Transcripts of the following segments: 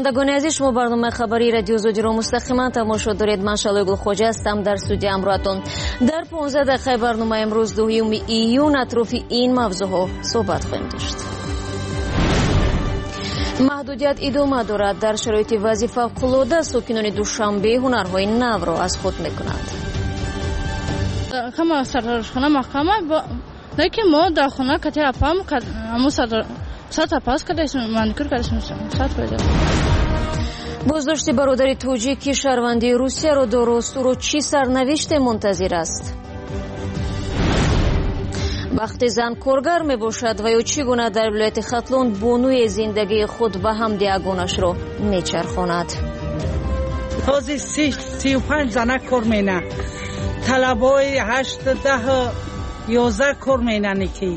шунавандагони азиз, шумо барномаи хабари радио Зодиро мустақиман тамошо доред. Ман Шалои Гулхоҷа ҳастам дар студия ҳамроҳатон. Дар 15 дақиқаи барномаи имрӯз 2 июн атрофи ин мавзӯъҳо суҳбат хоҳем дошт. маҳдудият идома дорад. Дар шароити вазъи фавқулода сокинони Душанбе ҳунарҳои навро аз худ мекунанд. ҳама саршона маҳкама лекин мо дар хона катиапам сатапас кардашм маникюр кардашм сат пайда. боздошти бародари тоҷик ки шаҳрвандии Русияро дорост, ӯро чӣ сарнавиште мунтазир аст? вақте зан коргар мебошад ва ё чӣ гуна дар вилояти Хатлон бонуи зиндагии худ ва ҳамди агонашро мечархонад? ҳозир 35 зана кор мена, талабои 8-10-11 кор менани ки.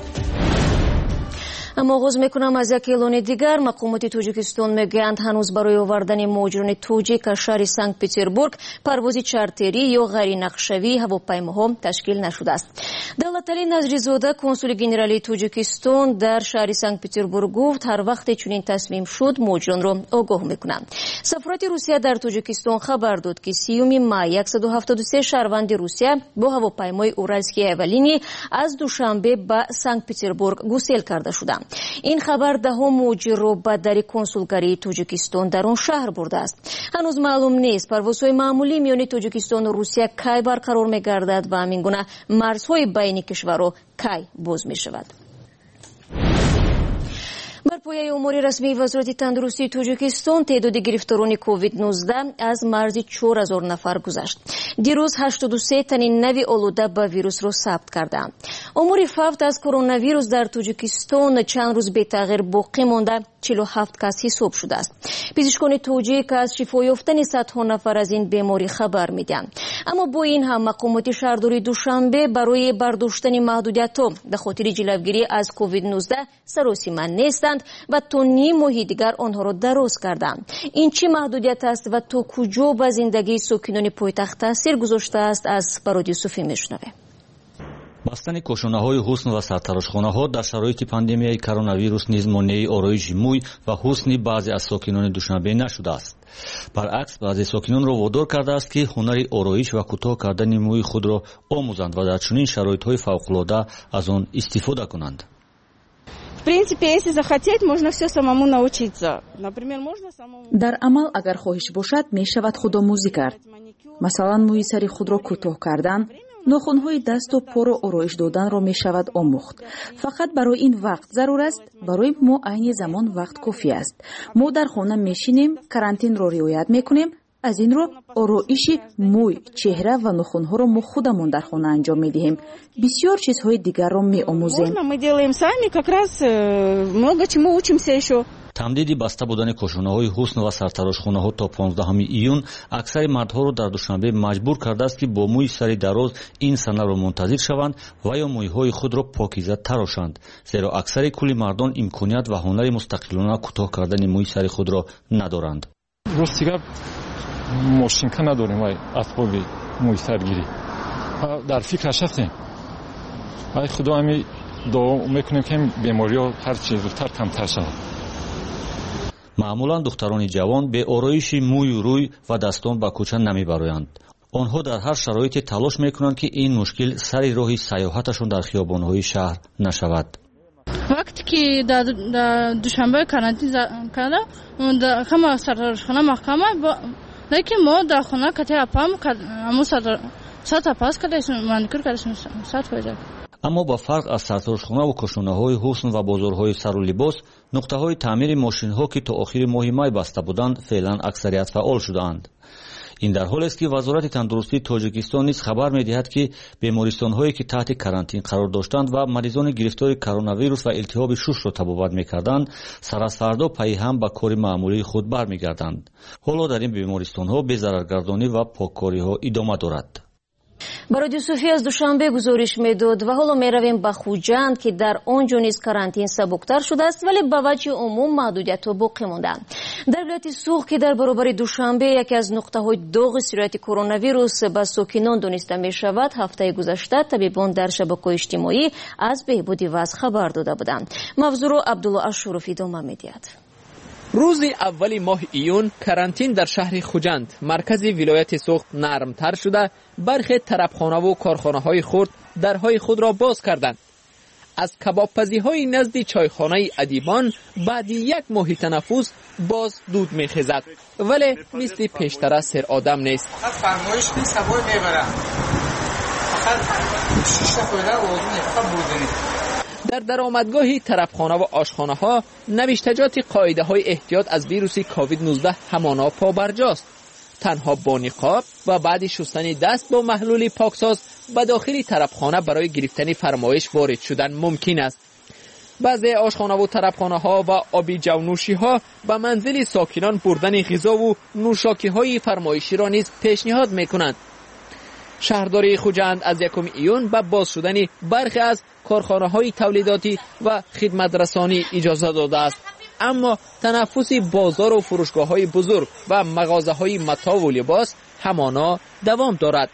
аммо оғоз мекунам аз як эълони дигар. мақомоти Тоҷикистон мегӯянд ҳанӯз барои овардани муҳоҷирони тоҷик аз шаҳри Санкт-Петербург парвози чартерӣ ё ғайринақшавии ҳавопаймоҳо ташкил нашудааст. Давлаталӣ Назризода, консули генералии Тоҷикистон дар шаҳри Санкт-Петербург гуфт, ҳар вақте чунин тасмим шуд муҳоҷиронро огоҳ мекунанд. Сафорати Русия дар Тоҷикистон хабар дод ки 3 май 173 шаҳрванди Русия бо ҳавопаймои Уральские авиалинии аз Душанбе ба Санкт-Петербург гусел карда шуданд. ин хабар даҳо муҳоҷирро ба дари консулгарии Тоҷикистон дар он шаҳр бурдааст. ҳанӯз маълум нест парвозҳои маъмулӣ миёни Тоҷикистону Русия кай барқарор мегардад ва ҳамин гуна марзҳои байни кишварҳо кай боз мешавад. бар пояи омори расмии вазорати тандурустии Тоҷикистон теъдоди гирифторони COVID-19 аз марзи 4000 нафар гузашт. дирӯз 83 тани нави олуда ба вирусро сабт карданд. омори фавт аз коронавирус дар Тоҷикистон чанд рӯз бетағйир боқӣ монда 47 кас ҳисоб шудааст. пизишкони тоҷик аз шифо ёфтани садҳо нафар аз ин беморӣ хабар медиҳанд. аммо бо ин ҳам мақомоти шаҳрдори Душанбе барои бардоштани маҳдудиятҳо ба хотири ҷилавгирӣ аз COVID-19 саросима нестанд ва то ним моҳи дигар онҳоро дароз карданд. ин чӣ маҳдудият аст ва то куҷо ба зиндагии сокинони пойтахт таъсир гузоштааст? аз Бароди Юсуфӣ мешунавем. бастани кошонаҳои ҳусн ва сартарошхонаҳо дар шароити пандемияи коронавирус низ монеи ороиши мӯй ва ҳусни баъзе аз сокинони Душанбе нашудааст. баръакс баъзе сокинонро водор кардааст ки ҳунари ороиш ва кӯтоҳ кардани мӯи худро омӯзанд ва дар чунин шароитҳои фавқулода аз он истифода кунанд. В принципе, если захотеть, можно все самому научиться. Например, можно самому... дар амал агар хоҳиш бошад мешавад худомӯзӣ кард. масалан мӯи сари худро кӯтоҳ кардан, нохунҳои дасту поро ороиш доданро мешавад омӯхт. фақат барои ин вақт зарур аст. барои мо айни замон вақт кофӣ аст. мо дар хона мешинем, карантинро риоят мекунем. аз ин ро ороиши мӯй, чеҳра ва нохунҳоро мо худамон дар хона анҷом медиҳем. бисёр чизҳои дигарро меомӯзем. Мы делаем сами, как раз много чему учимся еще. тамдиди баста будани кошонаҳои ҳусн ва сартарошхонаҳо то 15 июн аксари мардҳоро дар Душанбе маҷбур кардааст ки бо мӯи сари дароз ин санаро мунтазир шаванд ва ё мӯйҳои худро покиза тарошанд, зеро аксари кӯли мардон имконият ва ҳунари мустақилона кӯтоҳ кардани мӯи сари худро надоранд. ماشینکه نداریم و اسباب مویسرگیری در فکرش هستیم. ای خدا همی دعا میکنیم که بیماری ها هر چیز زودتر کمتر شود. معمولا دختران جوان به آرایش موی و روی و دستان به کوچه نمیبرویند. آنها در هر شرایطی تلاش میکنند که این مشکل سر راه سیاحتشون در خیابان‌های شهر نشود. وقتی که در دوشنبه کارانتین کردم همه سرخانه محکمه лекин мо дар хона катиапам сатапас кардашм маникюр кардашм сат пайда. аммо ба фарқ аз сартарошхона ва кошонаҳои ҳусн ва бозорҳои сару либос, нуқтаҳои таъмири мошинҳо ки то охири моҳи май баста буданд феълан аксарият фаъол шудаанд. ин дар ҳолест ки вазорати тандурустии Тоҷикистон низ хабар медиҳад ки бемористонҳое ки таҳти карантин қарор доштанд ва маризони гирифтори коронавирус ва илтиҳоби шушро табобат мекарданд, сар аз фардо пайҳам ба кори маъмулии худ бармегарданд. ҳоло дар ин бемористонҳо безараргардонӣ ва поккориҳо идома дорад. Бароди Юсуфӣ аз Душанбе гузориш медод ва ҳоло меравем ба Хуҷанд ки дар он ҷо низ карантин сабуктар шудааст, вале ба ваҷҳи умум маҳдудиятҳо боқӣ мондаанд. дар вилояти Суғ ки дар баробари Душанбе яке аз нуқтаҳои доғи сирояти коронавирус ба сокинон дониста мешавад, ҳафтаи гузашта табибон дар шабакаҳои иҷтимоӣ аз беҳбуди вазъ хабар дода буданд. мавзӯъро Абдулло Ашуров идома медиҳад. روز اول ماه ایون کرانتین در شهر خوجند مرکز ولایت سوخت نرمتر شده، برخی طربخانه و کارخانه های خرد درهای خود را باز کردند. از کبابپزی های نزد چایخانه ادیبان بعد یک ماه تنفس باز دود میخیزد، ولی مثل پیشتر سر آدم نیست. فقط فرمایش نیست، هوای میبره. فقط شیشه خویده آزونه، فقط بودنی. در درآمدگاه طربخانه و آشخانه ها نوشتجات قاعده های احتیاط از ویروس کووید 19 همانا پابرجاست. تنها با نقاب و بعد شستن دست با محلول پاکساز به داخل طربخانه برای گرفتن فرمایش وارد شدن ممکن است. بعضی آشخانه و طربخانه ها و آبی جونوشی ها به منزل ساکنان بردن غذا و نوشاکی های فرمایشی را نیز پیشنهاد میکنند. شهرداری خوجند از 1 ایون به باز شدن برخی از کارخانه های تولیداتی و خدمت رسانی اجازه داده است، اما تنفس بازار و فروشگاه های بزرگ و مغازه های متاع و لباس همانا دوام دارد.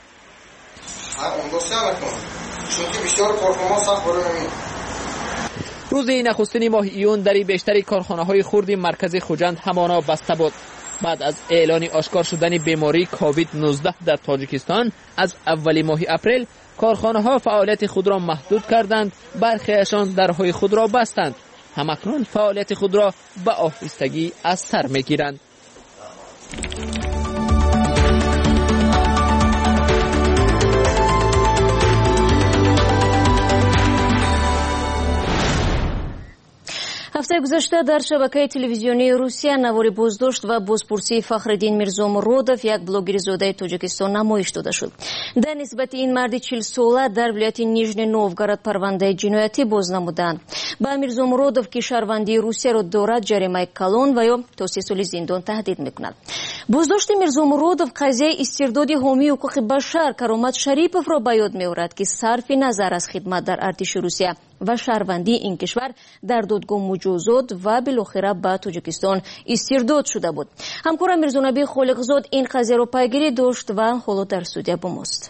روز نخستین ماه ایون در بیشتر کارخانه های خرد مرکز خوجند همانا بسته بود. بعد از اعلان آشکار شدن بیماری کووید 19 در تاجیکستان از اول ماه اپریل کارخانه ها فعالیت خود را محدود کردند، برخیشان درهای خود را بستند. همکنون فعالیت خود را به آهستگی از سر میگیرند. ҳафтаи гузашта дар шабакаи телевизионии русия навори боздошт ва бозпурсии фахриддин мирзомуродов, як блогери зодаи тоҷикистон, намоиш дода шуд. дар нисбати ин марди 40-сола дар вилояти нижний новгород парвандаи ҷиноятӣ боз намуданд. ба мирзомуродов ки шаҳрвандии русияро дорад, ҷаримаи калон ва ё то 3 соли зиндон таҳдид мекунад. боздошти мирзомуродов қазияи истирдоди ҳомии ҳуқуқи башар Каромат Шариповро ба ёд меорад, ки сарфи назар аз хидмат дар артиши русия ва шаҳрвандии ин кишвар дар додгоҳ муҷозот ва билохира ба Тоҷикистон истирдод шуда буд. ҳамкорам Мирзонабии Холиқзод ин қазияро пайгирӣ дошт ва ҳоло дар студия бо мост.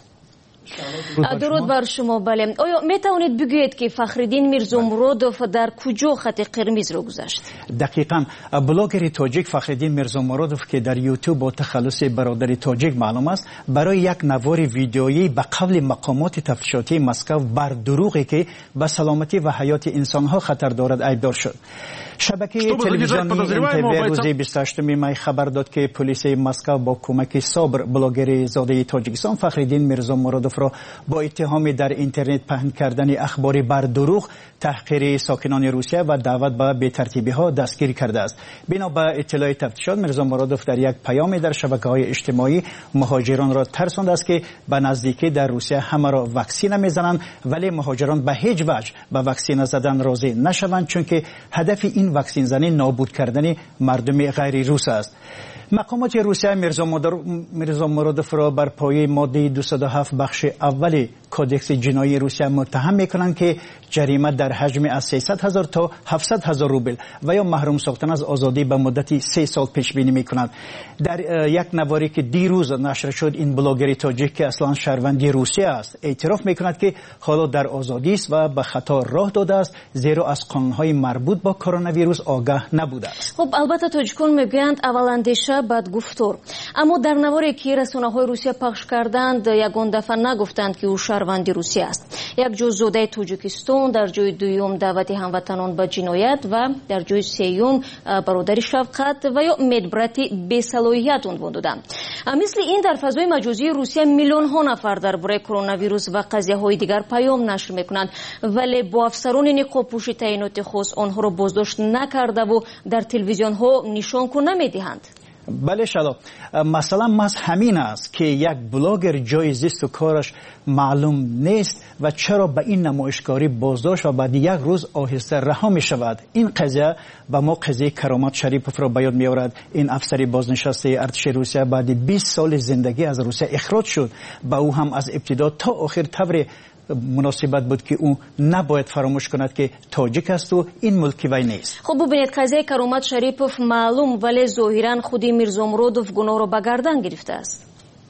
дуруд бар шумо. бале, оё метавонед бигӯед ки Фахриддин Мирзомуродов дар куҷо хати қирмизро гузашт? дақиқан блогери тоҷик Фахриддин Мирзомуродов ки дар YouTube бо тахаллуси бародари тоҷик маълум аст, барои як навори видеоӣ ба қавли мақомоти тафтишотии Москав бар дурӯғе ки ба саломатӣ ва ҳаёти инсонҳо хатар дорад айбдор шуд. шабакаи телевизионии НТВ рӯзи 28 май хабар дод ки полисияи Москав бо кӯмаки Собр, блогери зодаи Тоҷикистон Фахриддин Мирзомуродовро бо иттиҳоми дар интернет паҳн кардани ахбори бар дурӯғ, таҳқири сокинони Русия ва даъват ба бетартибиҳо дастгир кардааст. бино ба иттилои тафтишот, Мирзомуродов дар як паёме дар шабакаҳои иҷтимоӣ муҳоҷиронро тарсондааст ки ба наздикӣ дар Русия ҳамаро ваксина мезананд, вале муҳоҷирон ба ҳеҷ ваҷ ба ваксина задан розӣ нашаванд, чунки ҳадафи ин ваксинзанӣ нобуд кардани мардуми ғайри рус аст. мақомоти Русия Мирзомуродовро бар пояи моддаи 207 бахши аввали кодекси ҷиноии Русия муттаҳам мекунанд ки ҷарима дар ҳаҷми аз 300,000 то 700,000 рубл ва ё маҳрум сохтан аз озодӣ ба муддати 3 сол пешбинӣ мекунанд. дар як наворе ки дирӯз нашр шуд, ин блогери тоҷик ки аслан шаҳрванди Русия аст, эътироф мекунад ки ҳоло дар озодист ва ба хато роҳ додааст, зеро аз қонунҳои марбут бо коронавирус огаҳ набудааст. хуб, албатта тоҷикон мегӯянд аввал андеша баъд гуфтор, аммо дар наворе ки расонаҳои Русия пахш карданд, ягон дафъа нагуфтанд ки ӯ шаҳрванди Русия аст. як ҷо зодаи Тоҷикистон, дар ҷои дуюм даъвати ҳамватанон ба ҷиноят ва дар ҷои сеюм бародари шафқат ва ё медбрати бесалоҳият унвон доданд. мисли ин дар фазои маҷозии Русия миллионҳо нафар дар бораи коронавирус ва қазияҳои дигар паём нашр мекунанд, вале бо афсарони ниқобпӯши таъиноти хос онҳоро боздошт накардаву дар телевизионҳо нишонку намедиҳанд. бале шало, масалан маҳз ҳамин аст ки як блогер ҷои зисту кораш маълум нест ва чаро ба ин намоишкорӣ боздошт ва баъди як рӯз оҳиста раҳо мешавад. ин қазия ба мо қазияи Каромат Шариповро ба ёд меорад. ин афсари бознишастаи артиши Русия баъди 20 соли зиндагӣ аз Русия ихроҷ шуд. ба ӯ ҳам аз ибтидо то охир тавре муносибат буд ки ӯ набояд фаромӯш кунад ки тоҷик асту ин мулки вай нест. хуб бубинед, қазияи Каромат Шарипов маълум, вале зоҳиран худи Мирзомуродов гуноҳро ба гардан гирифтааст.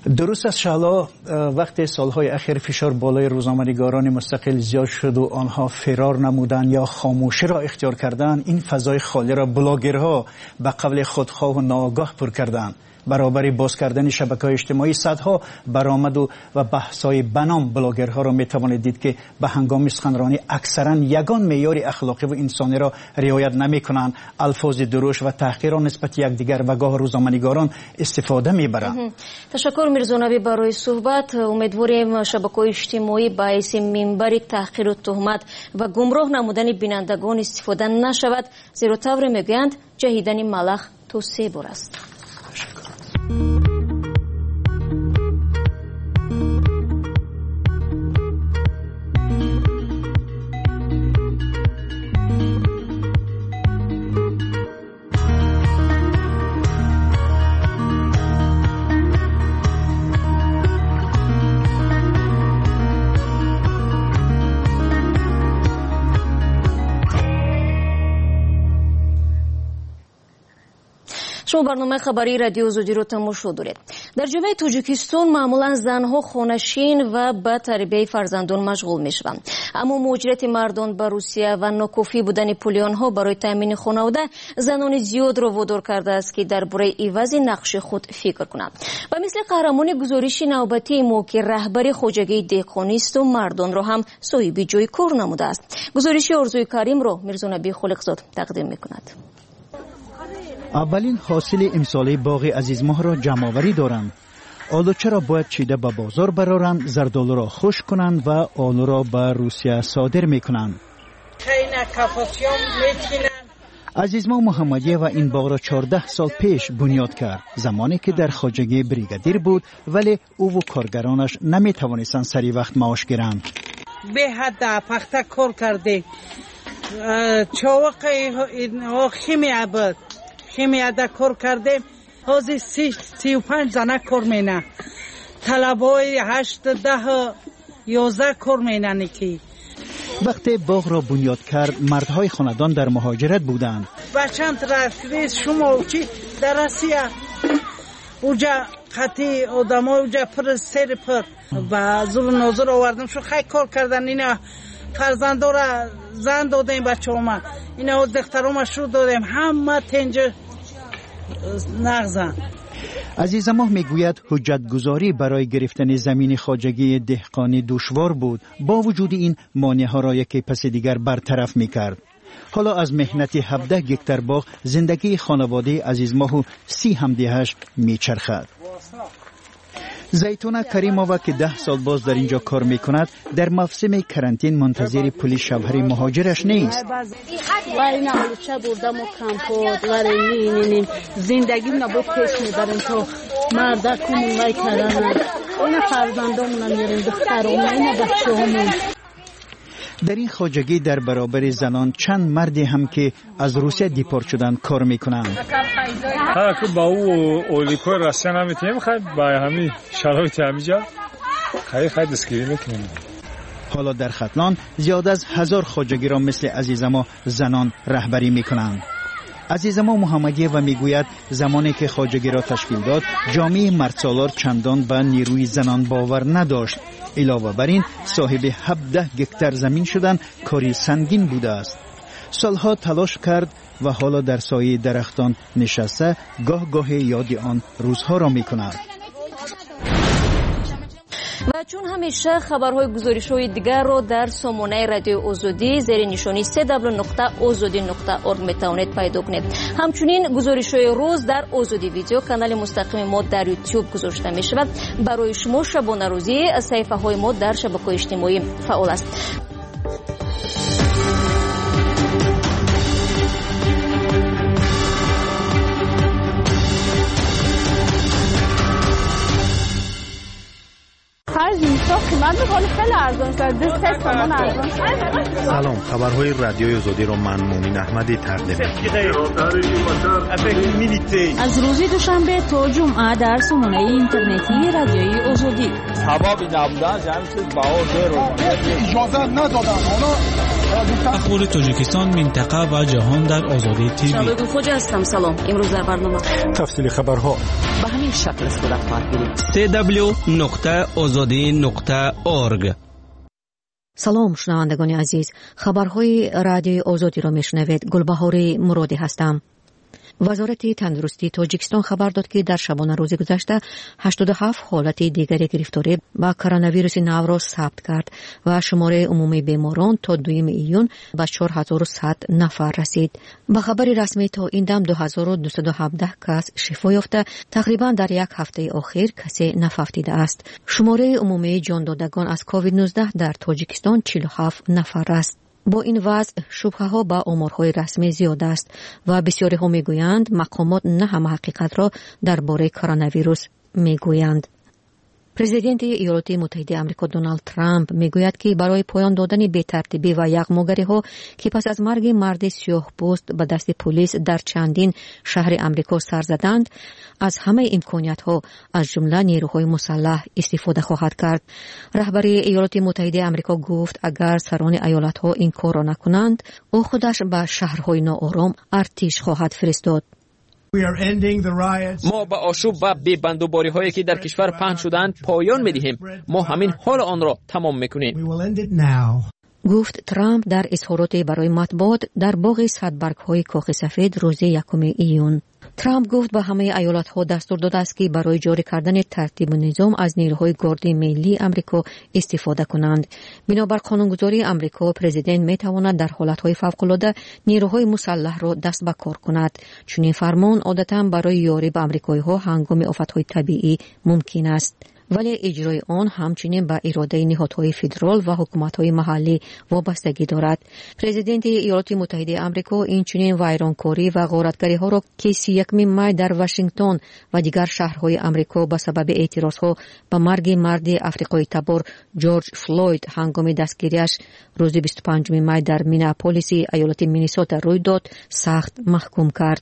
درست است شالا وقتی سالهای اخیر فشار بالای روزنامه‌نگاران مستقل زیاد شد و آنها فرار نمودند یا خاموشی را اختیار کردند، این فضای خالی را بلاگرها به قول خودخواه و ناآگاه پر کردند. برابر باز کردن شبکه‌های اجتماعی صدها برآمد و بحث‌های بنام بلاگرها را می‌توانید دید که به هنگام سخنرانی اکثراً یگان معیار اخلاقی و انسانی را رعایت نمی‌کنند، الفاظ درشت و تحقیر نسبت یکدیگر و گاه روزنامه‌نگاران استفاده می‌برند. تشکر میرزونوی برای صحبت. امیدواریم شبکه‌های اجتماعی باعث منبر تحقیر و تهمت و گمراه نمودن بینندگان استفاده نشود، زیرا طور میگویند جهیدن ملخ تا 3 بار است. شما برنامه خبری رادیو آزادی رو تماشا دارید. در جامعه تاجیکستان معمولا زنها خانه‌شین و به تربیت فرزندان مشغول میشوند، اما مهاجرت مردان به روسیه و ناکافی بودن پول آنها برای تامین خانواده زنان زیاد را وادار کرده است که درباره عوض نقش خود فکر کنند. و مثل قهرمان گزارش نوبتی ما که رهبر خواجگی دهقانی است و مردان را هم صاحب جای کار نموده است. گزارش آرزوی کریم را میرزا خالقزاد تقدیم میکند. اولین حاصل امساله باغ عزیزماه را جمع‌آوری دارند. آلوچه را باید چیده به بازار برارند، زردآلو را خشک کنند و آلو را به روسیه صادر میکنند. عزیزماه محمدیه و این باغ را 14 سال پیش بنیاد کرد، زمانی که در خواجگی بریگادیر بود، ولی او و کارگرانش نمیتوانستند سری وقت معاش گیرند. به حد پخته کار کرده، چاوق خیمی بود، خیمی عده کار کرده، حاضر 35 زنه کار مینه، طلبای 8 10 11 کار مینه نکی. وقتی باغ را بنیاد کرد مردهای خاندان در مهاجرت بودند. بچم رفت شما چی در روسیه اوجا خطی آدمای اوجا پر سر پر و زور نظر آوردم شو خیلی کار کردن، اینا فرزندا را زن دادیم بچه‌ها، اینا دخترام شو دادیم، همه تنج نغزن. عزیزماه میگوید حجت گذاری برای گرفتن زمین خواجگی دهقانی دشوار بود، با وجود این مانع‌ها را یکی پس دیگر برطرف میکرد. حالا از مهنت 17 گکتر باغ زندگی خانواده عزیزماه و 30 همدیهش میچرخد. زیتونه کریمووا که 10 سال باز در اینجا کار میکند، در موسم کرانتین منتظر پول شوهر مهاجرش نیست. زندگی نبود پیش میبریم تا مردکمون وای کردن، این فرزندامون میریم دخترامون، این بچه‌هامون. در این خواجگی در برابر زنان چند مردی هم که از روسیه دیپورت شدن کار میکنند. که با او اولیکوی روسیه نمیتونیم خیلی با همین شرایط همینجا خیلی دستگیری میکنیم. حالا در ختلان زیاد از 1000 خواجگی را مثل عزیزماه زنان رهبری میکنند. عزیزماه محمدیه و میگوید زمانی که خواجگی را تشکیل داد جامعه مردسالار چندان به نیروی زنان باور نداشت. علاوه بر این صاحب 17 گکتر زمین شدن کاری سنگین بوده است. سالها تلاش کرد و حالا در سایه درختان نشسته گاه گاه یاد آن روزها را میکند. و چون همیشه خبرهای گزارش‌های دیگر رو در سامانه رادیو آزادی زیر نشانی www.azadi.org میتوانید پیدا کنید. همچنین گزارش‌های روز در آزادی ویدیو کانال مستقیم ما در یوتیوب گذاشته می شود. برای شما شبانه روزی صفحه‌های ما در شبکه‌های اجتماعی فعال است. سلام، خبرهای رادیوی آزادی را من مومن احمدی تقدیم می‌کنم. از روز دوشنبه تا جمعه در سامانه اینترنتی رادیوی آزادی. سبب نبودن جمعیت باور اجازه ندادن. اخبار تاجیکستان، منطقه و جهان در آزادی تیوی. شبکه خوج هستم. سلام. امروز در برنامه تفصیل خبرها. به همین شکل استفاده خواهد گرفت. www.azadi.org. سلام شنوندگان عزیز، خبرهای رادیوی آزادی را میشنوید. گلبهار مرادی هستم. وزارت تندرستی تاجیکستان خبر داد که در شبانه روز گذشته 87 حالت دیگری گرفتاری با کرونا ویروس نو را ثبت کرد و شماره عمومی بیماران تا 2 ایون به 4100 نفر رسید. با خبر رسمی تا این دم 2217 کس شفا یافته، تقریبا در یک هفته اخیر کسی نفت دیده است. شماره عمومی جان دادگان از کووید 19 در تاجیکستان 47 نفر است. با این وضع شبهه ها با آمارهای رسمی زیاد است و بسیاری ها میگویند مقامات نه همه حقیقت را درباره کرونا ویروس میگویند. پرزیدنت ایالات متحده آمریکا دونالد ترامپ میگوید که برای پایان دادن بی‌ترتیبی و یغماگری ها که پس از مرگ مرد سیاه‌پوست به دست پلیس در چندین شهر آمریکا سر زدند، از همه امکانات ها از جمله نیروهای مسلح استفاده خواهد کرد. رهبر ایالات متحده آمریکا گفت اگر سران ایالت ها این کار را نکنند، او خودش به شهرهای ناآرام ارتش خواهد فرستاد. ما به آشوب و بی‌بندوباری هایی که در کشور پهن شدند پایان می‌دهیم. ما همین حال آن را تمام می‌کنیم. گفت ترامپ در اظهارات برای مطبوعات در باغ صدبرگ‌های کاخ سفید روز 1 ایون. ترامپ گفت به همه ایالت‌ها دستور داده است که برای جاری کردن ترتیب و نظام از نیروهای گارد ملی آمریکا استفاده کنند. بنابر قانونگذاری آمریکا، پرزیدنت می‌تواند در حالت‌های فوق‌العاده نیروهای مسلح را دست به کار کند. چون این فرمان عادتاً برای یاری به آمریکایی‌ها هنگام آفت‌های طبیعی ممکن است، ولی اجرای آن همچنین به اراده نهادهای فدرال و حکومت‌های محلی وابستگی دارد. پرزیدنت ایالات متحده آمریکا این چنین ویرانکاری و غارتگری‌ها را که 31 می در واشنگتن و دیگر شهرهای آمریکا به سبب اعتراضها به مرگ مرد آفریقایی تبار جورج فلوید هنگام دستگیریش روز 25 می در مینیاپولیس ایالت مینیسوتا روی داد، سخت محکوم کرد.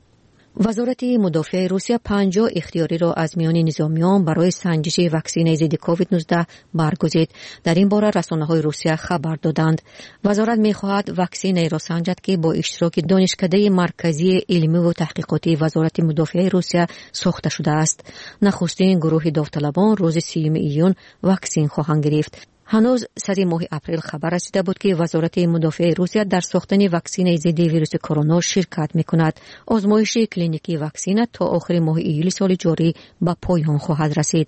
وزارت مدافع روسیه 50 اختیاری را از میان نظامیان برای سنجش واکسن ضد کووید 19 برگزید. در این باره رسانه‌های روسیه خبر دادند. وزارت می‌خواهد واکسن را سنجد که با اشتراک دانشکده مرکزی علمی و تحقیقاتی وزارت مدافع روسیه ساخته شده است. نخستین گروه داوطلبان روز 3 ایون واکسن خواهند گرفت. هنوز سر ماه اپریل خبر رسیده بود که وزارت مدافع روسیه در ساختن واکسن ضد ویروس کرونا شرکت می‌کند. آزمایش کلینیکی واکسن تا آخر ماه ایول سال جاری به پایان خواهد رسید.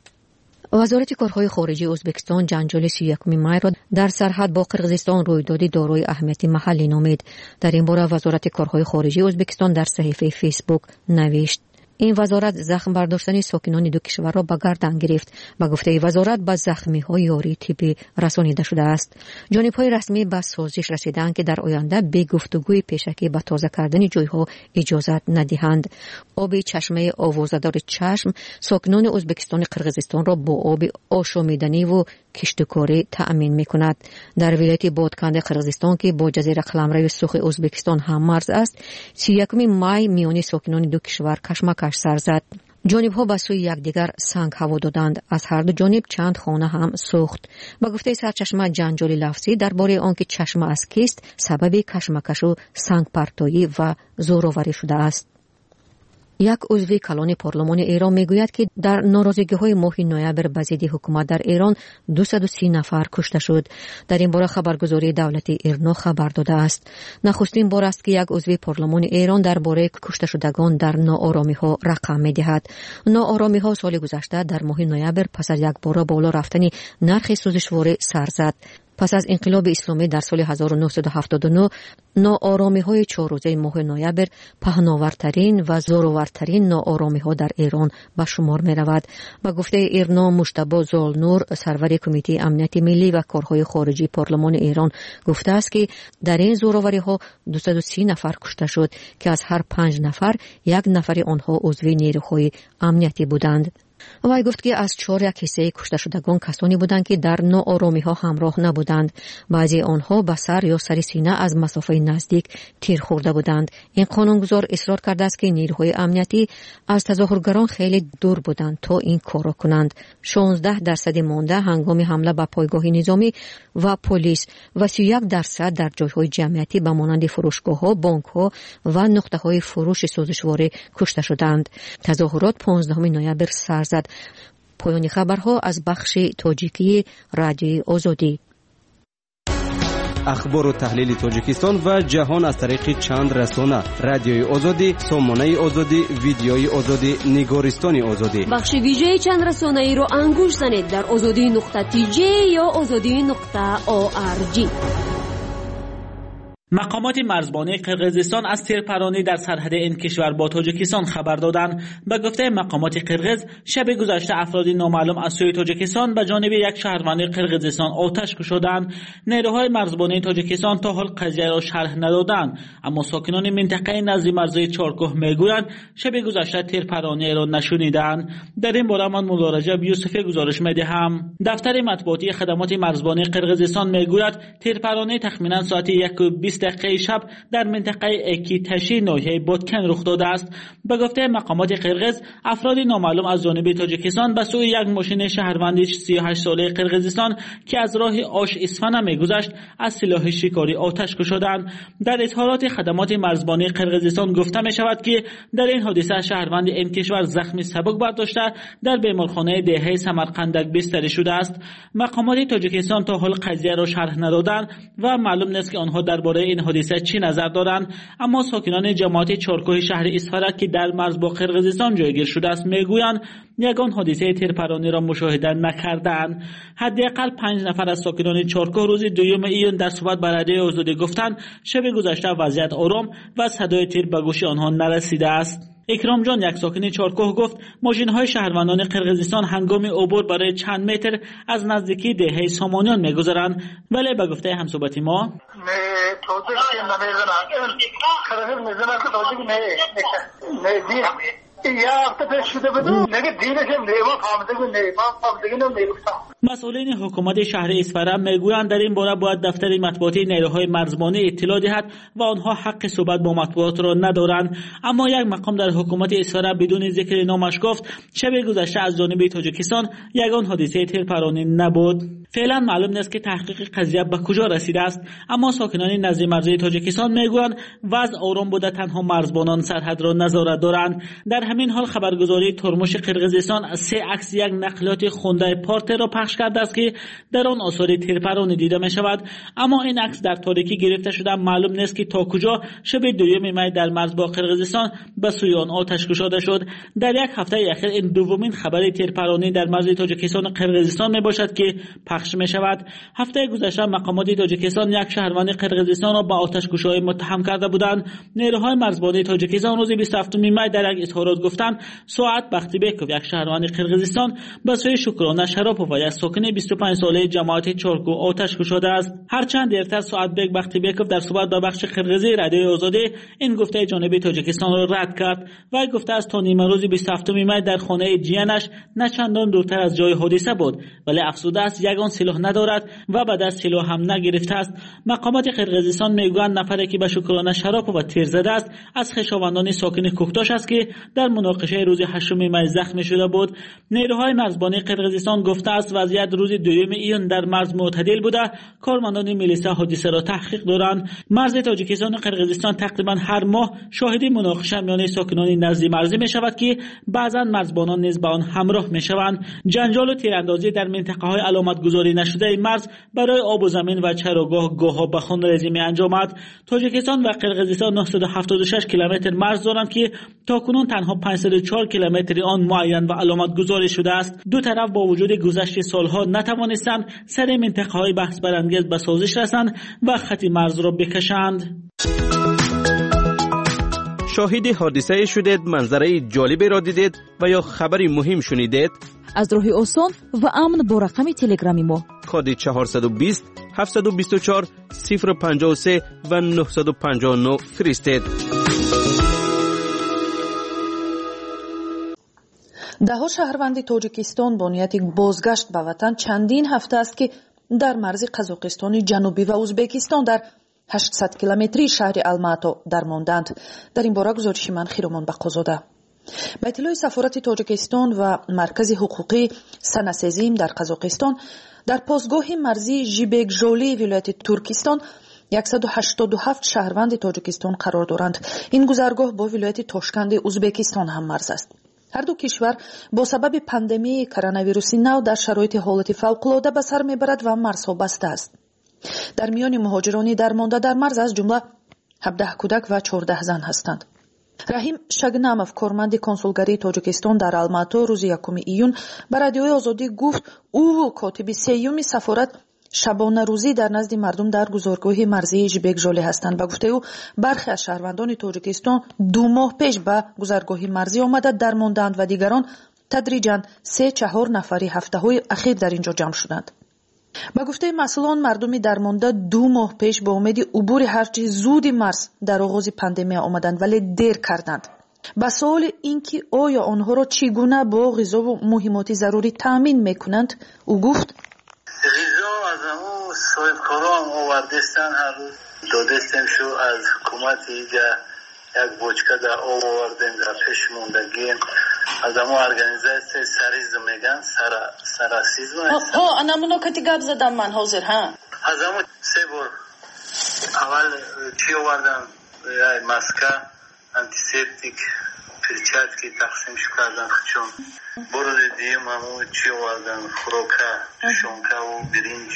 وزارت کارهای خارجه ازبکستان جنجال 31 می را در سرحد با قرقیزستان رویدادی دارای اهمیت محلی نامید. در این باره وزارت کارهای خارجه ازبکستان در صفحه فیسبوک نوشت: این وزارت زخم برداشتن ساکنان دو کشور را به گردن گرفت. با گفته وزارت به زخمی‌ها یاری طبی رسانیده شده است. جانب‌های رسمی به سازش رسیدند که در آینده به گفتگوی پیشکی به تازه کردن جای‌ها اجازه ندهند. آب چشمه آوازدار چشم ساکنان ازبکستان قرقیزستان را با آب آشامیدنی و کشتکاری تأمین می‌کند. در ولایت بادکند قرقیزستان که با جزیره قلمرو سرخ ازبکستان هم مرز است، 31 می میان ساکنان دو کشور کشمکش سر زد. جانب‌ها به سوی یکدیگر سنگ هوا دادند. از هر دو جانب چند خانه هم سوخت. با گفته سرچشمه جنجال لفظی درباره آنکه چشمه از کیست سبب کشمکش و سنگ پرتایی و زورآوری شده است. یک عضو کلان پارلمان ایران میگوید که در ناراضگی‌های ماه نوامبر به ضد حکومت در ایران 230 نفر کشته شد. در این باره خبرگزاری دولتی ایرنا خبر داده است. نخستین بار است که یک عضو پارلمان ایران درباره کشته شدگان در ناآرامی‌ها رقم می‌دهد. ناآرامی‌ها سال گذشته در ماه نوامبر پس از یک بار بالا رفتن نرخ سوزشوار سر زد. پس از انقلاب اسلامی در سال 1979 ناآرامی‌های 4 روزه ماه نوامبر پهناورترین و زورآورترین ناآرامی‌ها در ایران به شمار می‌رود. با گفته ایرنا مجتبی زالنور سرور کمیته امنیت ملی و کارهای خارجی پارلمان ایران گفته است که در این زورآوری‌ها 230 نفر کشته شد که از هر 5 نفر 1 نفر آنها عضو نیروهای امنیتی بودند. وی گفت که از 4/1 کشته شدگان کسانی بودند که در ناآرامی‌ها همراه نبودند. بعضی آنها به سر یا سر سینه از مسافه نزدیک تیر خورده بودند. این قانونگذار اصرار کرده است که نیروهای امنیتی از تظاهرگران خیلی دور بودند تا این کار را کنند. 16% مانده هنگام حمله به پایگاه نظامی و پلیس و 31% در جایهای جمعیتی به مانند فروشگاه‌ها، بانک‌ها و نقطه‌های فروش سوزشوار کشته شدند. تظاهرات 15 نوامبر سر زد. پایان خبرها از بخش تاجیکی رادیوی آزادی. اخبار و تحلیل تاجیکستان و جهان از طریق چند رسانه: رادیوی آزادی، سامانه آزادی، ویدیوی آزادی، نگارستان آزادی. بخش ویژه چند رسانه ای رو انگوش زنید در azadi.tj یا azadi.org. مقامات مرزبانی قرقیزستان از تیرپرانی در سرحد این کشور با تاجیکستان خبر دادند. به گفته مقامات قرقیز، شب گذشته افرادی نامعلوم از سوی تاجیکستان به جانب یک شهروند قرقیزستان آتش کشیدند. نیروهای مرزبانی تاجیکستان تا حال قضیه را شرح ندادند، اما ساکنان منطقه نزدیک مرزهای چارکوه میگویند شب گذشته تیرپرانی را نشنیدند. در این باره من مولارجب یوسفی گزارش میدهم. دفتر مطبوعاتی خدمات مرزبانی قرقیزستان میگوید تیرپرانی تخمینا ساعت 1:20 شب در منطقه اکیتشی ناحیه بادکن رخ داده است. به گفته مقامات قرقیز، افرادی نامعلوم از جانب تاجیکستان به سوی یک ماشین شهروندی 38 ساله قرقیزستان که از راه آش اصفهان میگذشت از سلاح شکاری آتش کشیدند. در اظهارات خدمات مرزبانی قرقیزستان گفته می شود که در این حادثه شهروند این کشور زخمی سبک برداشته در بیمارخانه دهه سمرقندک بستری شده است. مقامات تاجیکستان تا حال قضیه را شرح ندادند و معلوم نیست که آنها درباره این حادثه چی نظر دارند، اما ساکنان جماعت چارکوه شهر اصفهان که در مرز با قرقیزستان جایگیر شده است میگویند یگان حادثه تیرپرانی را مشاهده نکردند. حداقل 5 نفر از ساکنان چارکوه روز 2 ایون در صحبت با رادیوی آزادی گفتند شب گذشته وضعیت آرام و صدای تیر به گوش آنها نرسیده است. اکرام جان، یک ساکن چارکوه، گفت ماشین‌های شهروندان قرقیزستان هنگام عبور برای چند متر از نزدیکی دهه سامانیان می‌گذرند، ولی به گفته همصحبت ما مسئولین حکومت شهر اصفهان میگویند در این باره باید دفتر مطبوعاتی نیروهای مرزبانی اطلاع دهد و آنها حق صحبت با مطبوعات را ندارند. اما یک مقام در حکومت اصفهان بدون ذکر نامش گفت شب گذشته از جانب تاجیکستان یگان حادثه تیرپرانی نبود. فعلا معلوم نیست که تحقیق قضیه به کجا رسیده است، اما ساکنان نزدیک مرزهای تاجیکستان میگویند وضع آرام بوده، تنها مرزبانان سرحد را نظارت دارند. در همین حال خبرگزاری ترمش قرقیزستان 3 عکس یک نقلات خونده پارت را پخش کرده است که در آن آثار تیرپرانی دیده می شود، اما این عکس در تاریکی گرفته شده، معلوم نیست که تا کجا شب 2 می در مرز با قرقیزستان به سوی آن آتش گشوده شد. در یک هفته اخیر این دومین خبر تیرپرانی در مرز تاجیکستان و قرقیزستان می باشد که پخش می شود. هفته گذشته مقامات تاجیکستان یک شهروند قرقیزستان را به آتش کشی متهم کرده بودند. نیروهای مرزبانی تاجیکستان روز 27 می در یک اظهارات گفتند ساعت بختیبکوف، یک شهروند قرقیزستان، به سوی شکرانه شراپوف، یک ساکن 25 ساله جماعت چارکو آتش کشیده است. هرچند دیرتر ساعت بختیبکوف در صحبت با بخش قرقیزی رادیوی آزادی این گفته جانب تاجیکستان را رد کرد و گفته است تا نیمه روز 27 می در خانه جیانش نه چندان دورتر از جای حادثه بود، ولی افسوده است یگان سلاح ندارد و به دست سلاح هم نگرفته است. مقامات قرقیزستان میگویند نفری که به شکرانه شراپوف تیر زده است از خویشاوندان ساکن کوکتاش است که در مناقشه روز 8 می زخمی شده بود. نیروهای مرزبانی قرقیزستان گفته است وضعیت روز 2 ایون در مرز معتدل بوده. کارمندان میلیسا حادثه را تحقیق دارند. مرز تاجیکستان و قرقیزستان تقریبا هر ماه شاهد مناقشه میان ساکنان نزدیک مرزی می شود که بعضا مرزبانان نیز به آن همراه می شوند. جنجال و تیراندازی در منطقه های علامت گذاری نشده مرز برای آب و زمین و چراگاه گاه‌ها به خونریزی می انجامد. تاجیکستان و قرقیزستان 976 کیلومتر مرز دارند که تاکنون تنها 504 کیلومتر آن معین و علامت گذاری شده است. دو طرف با وجود گذشت سالها نتوانستند سر منطقه های بحث برانگیز به سازش رسند و خط مرز را بکشند. شاهد حادثه شدید، منظره جالبی را دیدید و یا خبری مهم شنیدید؟ از راه آسان و امن با رقم تلگرامی ما کد 420 724 053 و 959 فرستید. دهها شهروند تاجیکستان با نیت بازگشت به وطن چندین هفته است که در مرز قزاقستان جنوبی و ازبکستان در 800 کیلومتری شهر الماتو درماندند. در این باره گزارش من خیرومان بقازاده. به اطلاع سفارت تاجیکستان و مرکز حقوقی سناسزیم در قزاقستان در پاسگاه مرزی ژیبکژولی ولایت ترکستان 187 شهروند تاجیکستان قرار دارند. این گذرگاه با ولایت تاشکند ازبکستان هم مرز است. هر دو کشور با سبب پاندمی کرونا ویروس نو در شرایط حالت فوق‌العاده به سر میبرد و مرزها بسته است. در میان مهاجرانی درمانده در مرز از جمله 17 کودک و 14 زن هستند. رحیم شگنامов کارمند کنسولگری تاجیکستان در الماتو روز 1 ایون به رادیوی آزادی گفت او کاتب سیوم سفارت شبانه روزی در نزد مردم در گذارگاه مرزی ژیبکژولی هستند. با گفته او برخی از شهروندان تاجیکستان 2 ماه پیش به گذارگاه مرزی آمده درماندند و دیگران تدریجاً 3-4 نفری هفته‌های اخیر در اینجا جمع شدند. با گفته مسئولان مردمی درمانده 2 ماه پیش با امید عبور هرچه زود مرز در آغاز پاندمی آمدند ولی دیر کردند. با سوال اینکه آیا آنها را چگونه با غذا و مهمات ضروری تامین میکنند او گفت غذا از همون صاحبکاران آوردستن هر روز دادستیم شو از حکومت اینجا یک بوچکه در آب آوردیم در پیش موندگیم از همون ارگانیزاسیون سریز میگن سراسیزم انمونو کتی گپ زدم من حاضر ها از همون 3 بار اول چی آوردم ماسکه انتیسپتیک پرچاتکی تقسیم کردن چون برو دیدیم همون چی آوردن خوراکه شونکه و برنج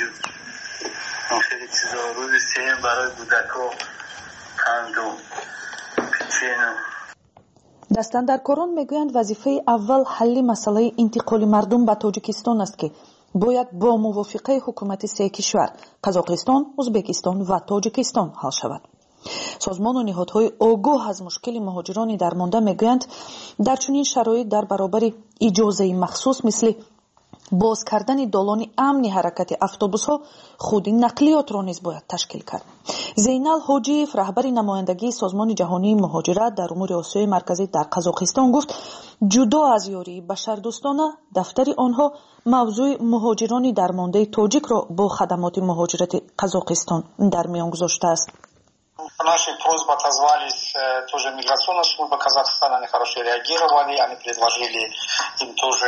و خیلی چیزا روز 3 برای کودک‌ها قند و پیچینو. دستاندرکاران میگویند وظیفه اول حل مسئله انتقال مردم به تاجیکستان است که باید با موافقه حکومت 3 کشور قزاقستان، ازبکستان و تاجیکستان حل شود. سازمان و نهادهای آگاه از مشکل مهاجران درمانده میگویند در چنین شرایط در برابر اجازه مخصوص مثل باز کردن دالان امن حرکت اتوبوس‌ها خود نقلیات را نیز باید تشکیل کرد. زینال حاجیف رهبر نمایندگی سازمان جهانی مهاجرت در امور آسیای مرکزی در قزاقستان گفت جدا از یاری بشردوستانه دفتر آنها موضوع مهاجران درمانده تاجیک را با خدمات مهاجرت قزاقستان در میان гузошта است. Наши просьбы отозвались тоже миграционная служба Казахстана, они хорошо реагировали, они предложили им тоже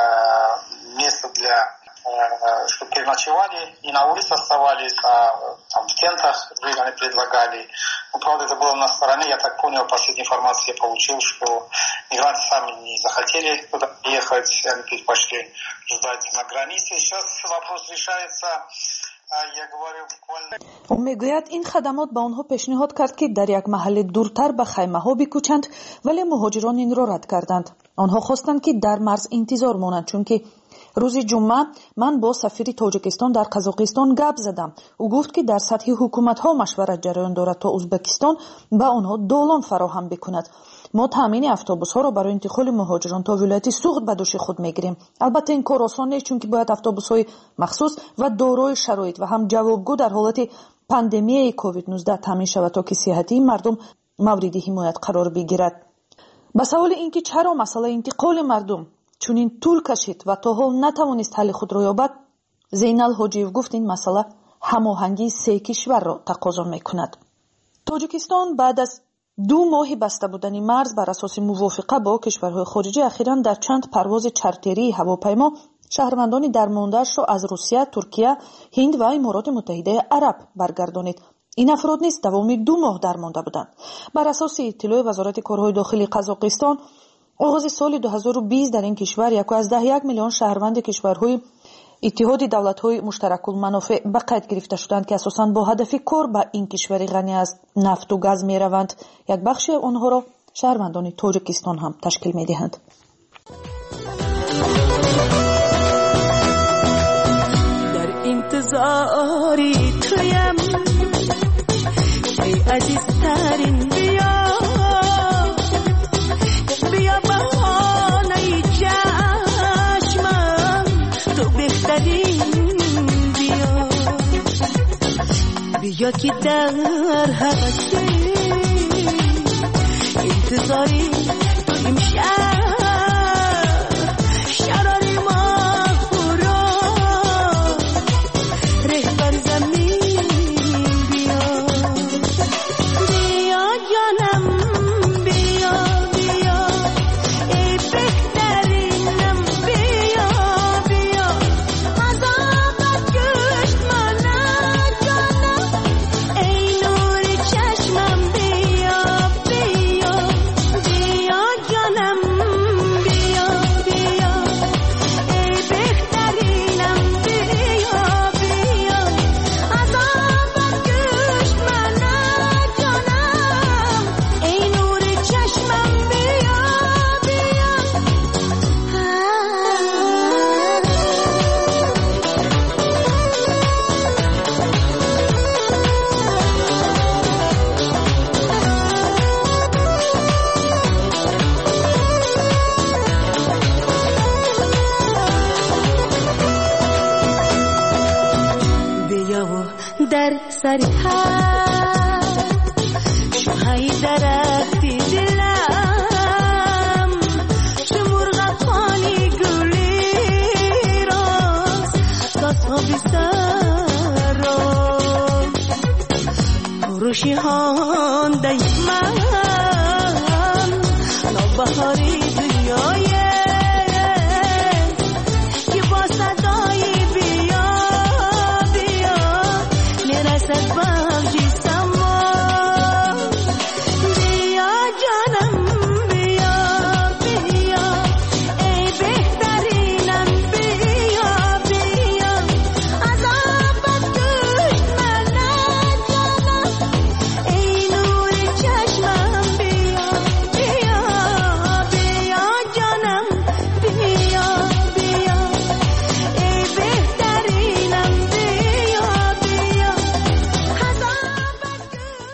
место для, чтобы переночевали, и на улице оставались, а там в тентах жили, они предлагали. Но, правда, это было на стороне, я так понял, последней информации я получил, что мигранты сами не захотели туда ехать, они предпочли ждать на границе. Сейчас вопрос решается. او میگوید این خدمات به آنها پیشنهاد کرد که در یک محل دورتر به خیمه ها بکوچند ولی مهاجران این را رد کردند. آنها خواستند که در مرز انتظار مانند چون که روز جمعه من با سفیر تاجیکستان در قزاقستان گپ زدم. او گفت که در سطح حکومت ها مشورت جریان دارد تا ازبکستان به آنها دالان فراهم بکند. ما تامین اتوبوس ها را برای انتقال مهاجران تا ولایت سوخت به دوش خود میگیریم. البته این کار آسان نیست چون که باید اتوبوس های مخصوص و دارای شرایط و هم جوابگو در حالت پاندمی کووید 19 تامین شود تا که صحتی مردم مورد حمایت قرار بگیرد. به سوال اینکه چرا مسئله انتقال مردم چنین طول کشید و تا حال نتوانست حل خود را یابد، زینال حاجیف گفت این مسئله هماهنگی 3 کشور را تقاضا میکند. تاجیکستان بعد از 2 ماه بسته بودن مرز بر اساس موافقه با کشورهای خارجی اخیراً در چند پرواز چارتری هواپیما شهروندان درمانده‌اش را از روسیه، ترکیه، هند و امارات متحده عرب برگردانید. این افراد نیز دوام 2 ماه درمانده بودند. بر اساس اطلاع وزارت کارهای داخلی قزاقستان آغاز سال 2020 در این کشور 1.1 میلیون شهروند کشورهای اتحاد دولت‌های مشترک المنافع به قید گرفته شدند که اساساً با هدف کار به این کشور غنی از نفت و گاز می‌روند. یک بخش آنها را شهروندان تاجیکستان هم تشکیل می‌دهند. در انتظاری تویم ای عزیزترین بیا بهانه چشمم تو بهترین بیا که در حوثی انتظاری تو امشب هست شوهای درختی دلم چه مرغ پانی گلی راست دست ها بیسر روشی هانده من نوبهاری دنیای که با صدای بیا بیا میرسد بوجی سما بیا جانم بیا بیا ای بهترینم بیا بیا از آبت دوش من جانم ای نور چشمم بیا بیا بیا جانم بیا بیا ای بهترینم بیا بیا از آبت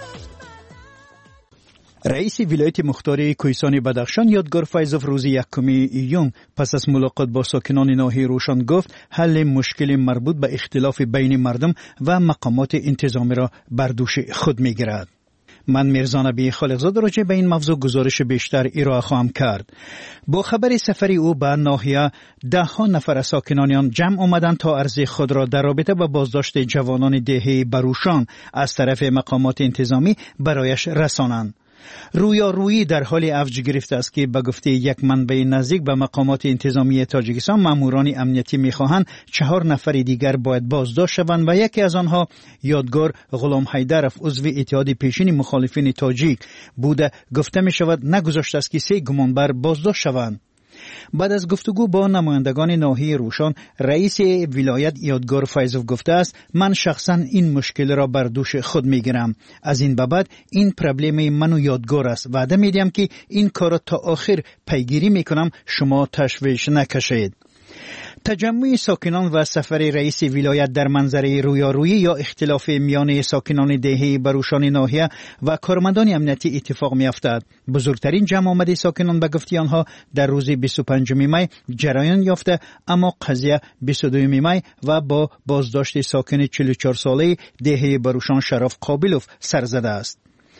رئیس ولایت مختار کوهستان بدخشان یادگار فیضوف روز 1 ایون پس از ملاقات با ساکنان ناحیه روشان گفت حل مشکل مربوط به اختلاف بین مردم و مقامات انتظامی را بر دوش خود میگیرد. من میرزا نبی خالقزاده راجع به این موضوع گزارش بیشتر ارائه خواهم کرد. با خبر سفری او به ناحیه 10 نفر از ساکنان آن جمع آمدند تا عرض خود را در رابطه با بازداشت جوانان دهه بروشان از طرف مقامات انتظامی برایش رسانند. رویارویی در حال افج گرفته است که به گفته یک منبع نزدیک به مقامات انتظامی تاجیکستان ماموران امنیتی می‌خواهند 4 نفر دیگر باید بازداشت شوند و یکی از آنها یادگار غلام حیدرف عضو اتحاد پیشین مخالفین تاجیک بوده گفته می‌شود نگذاشته است که 3 گمانبر بازداشت شوند. بعد از گفتگو با نمایندگان ناحیه روشان رئیس ولایت یادگار فیضوف گفته است من شخصا این مشکل را بر دوش خود میگیرم. از این به بعد این پرابلم من و یادگار است. وعده میدم که این کار را تا آخر پیگیری میکنم. شما تشویش نکشید. تجمع ساکنان و سفر رئیس ولایت در منظره رویارویی یا اختلاف میان ساکنان دهه بروشان ناحیه و کارمندان امنیتی اتفاق می‌افتد. بزرگترین جمع آمد ساکنان به گفته آنها در روز 25 می جریان یافته، اما قضیه 22 می و با بازداشت ساکن 44 ساله دهه بروشان شرف قابلوف سر زده است.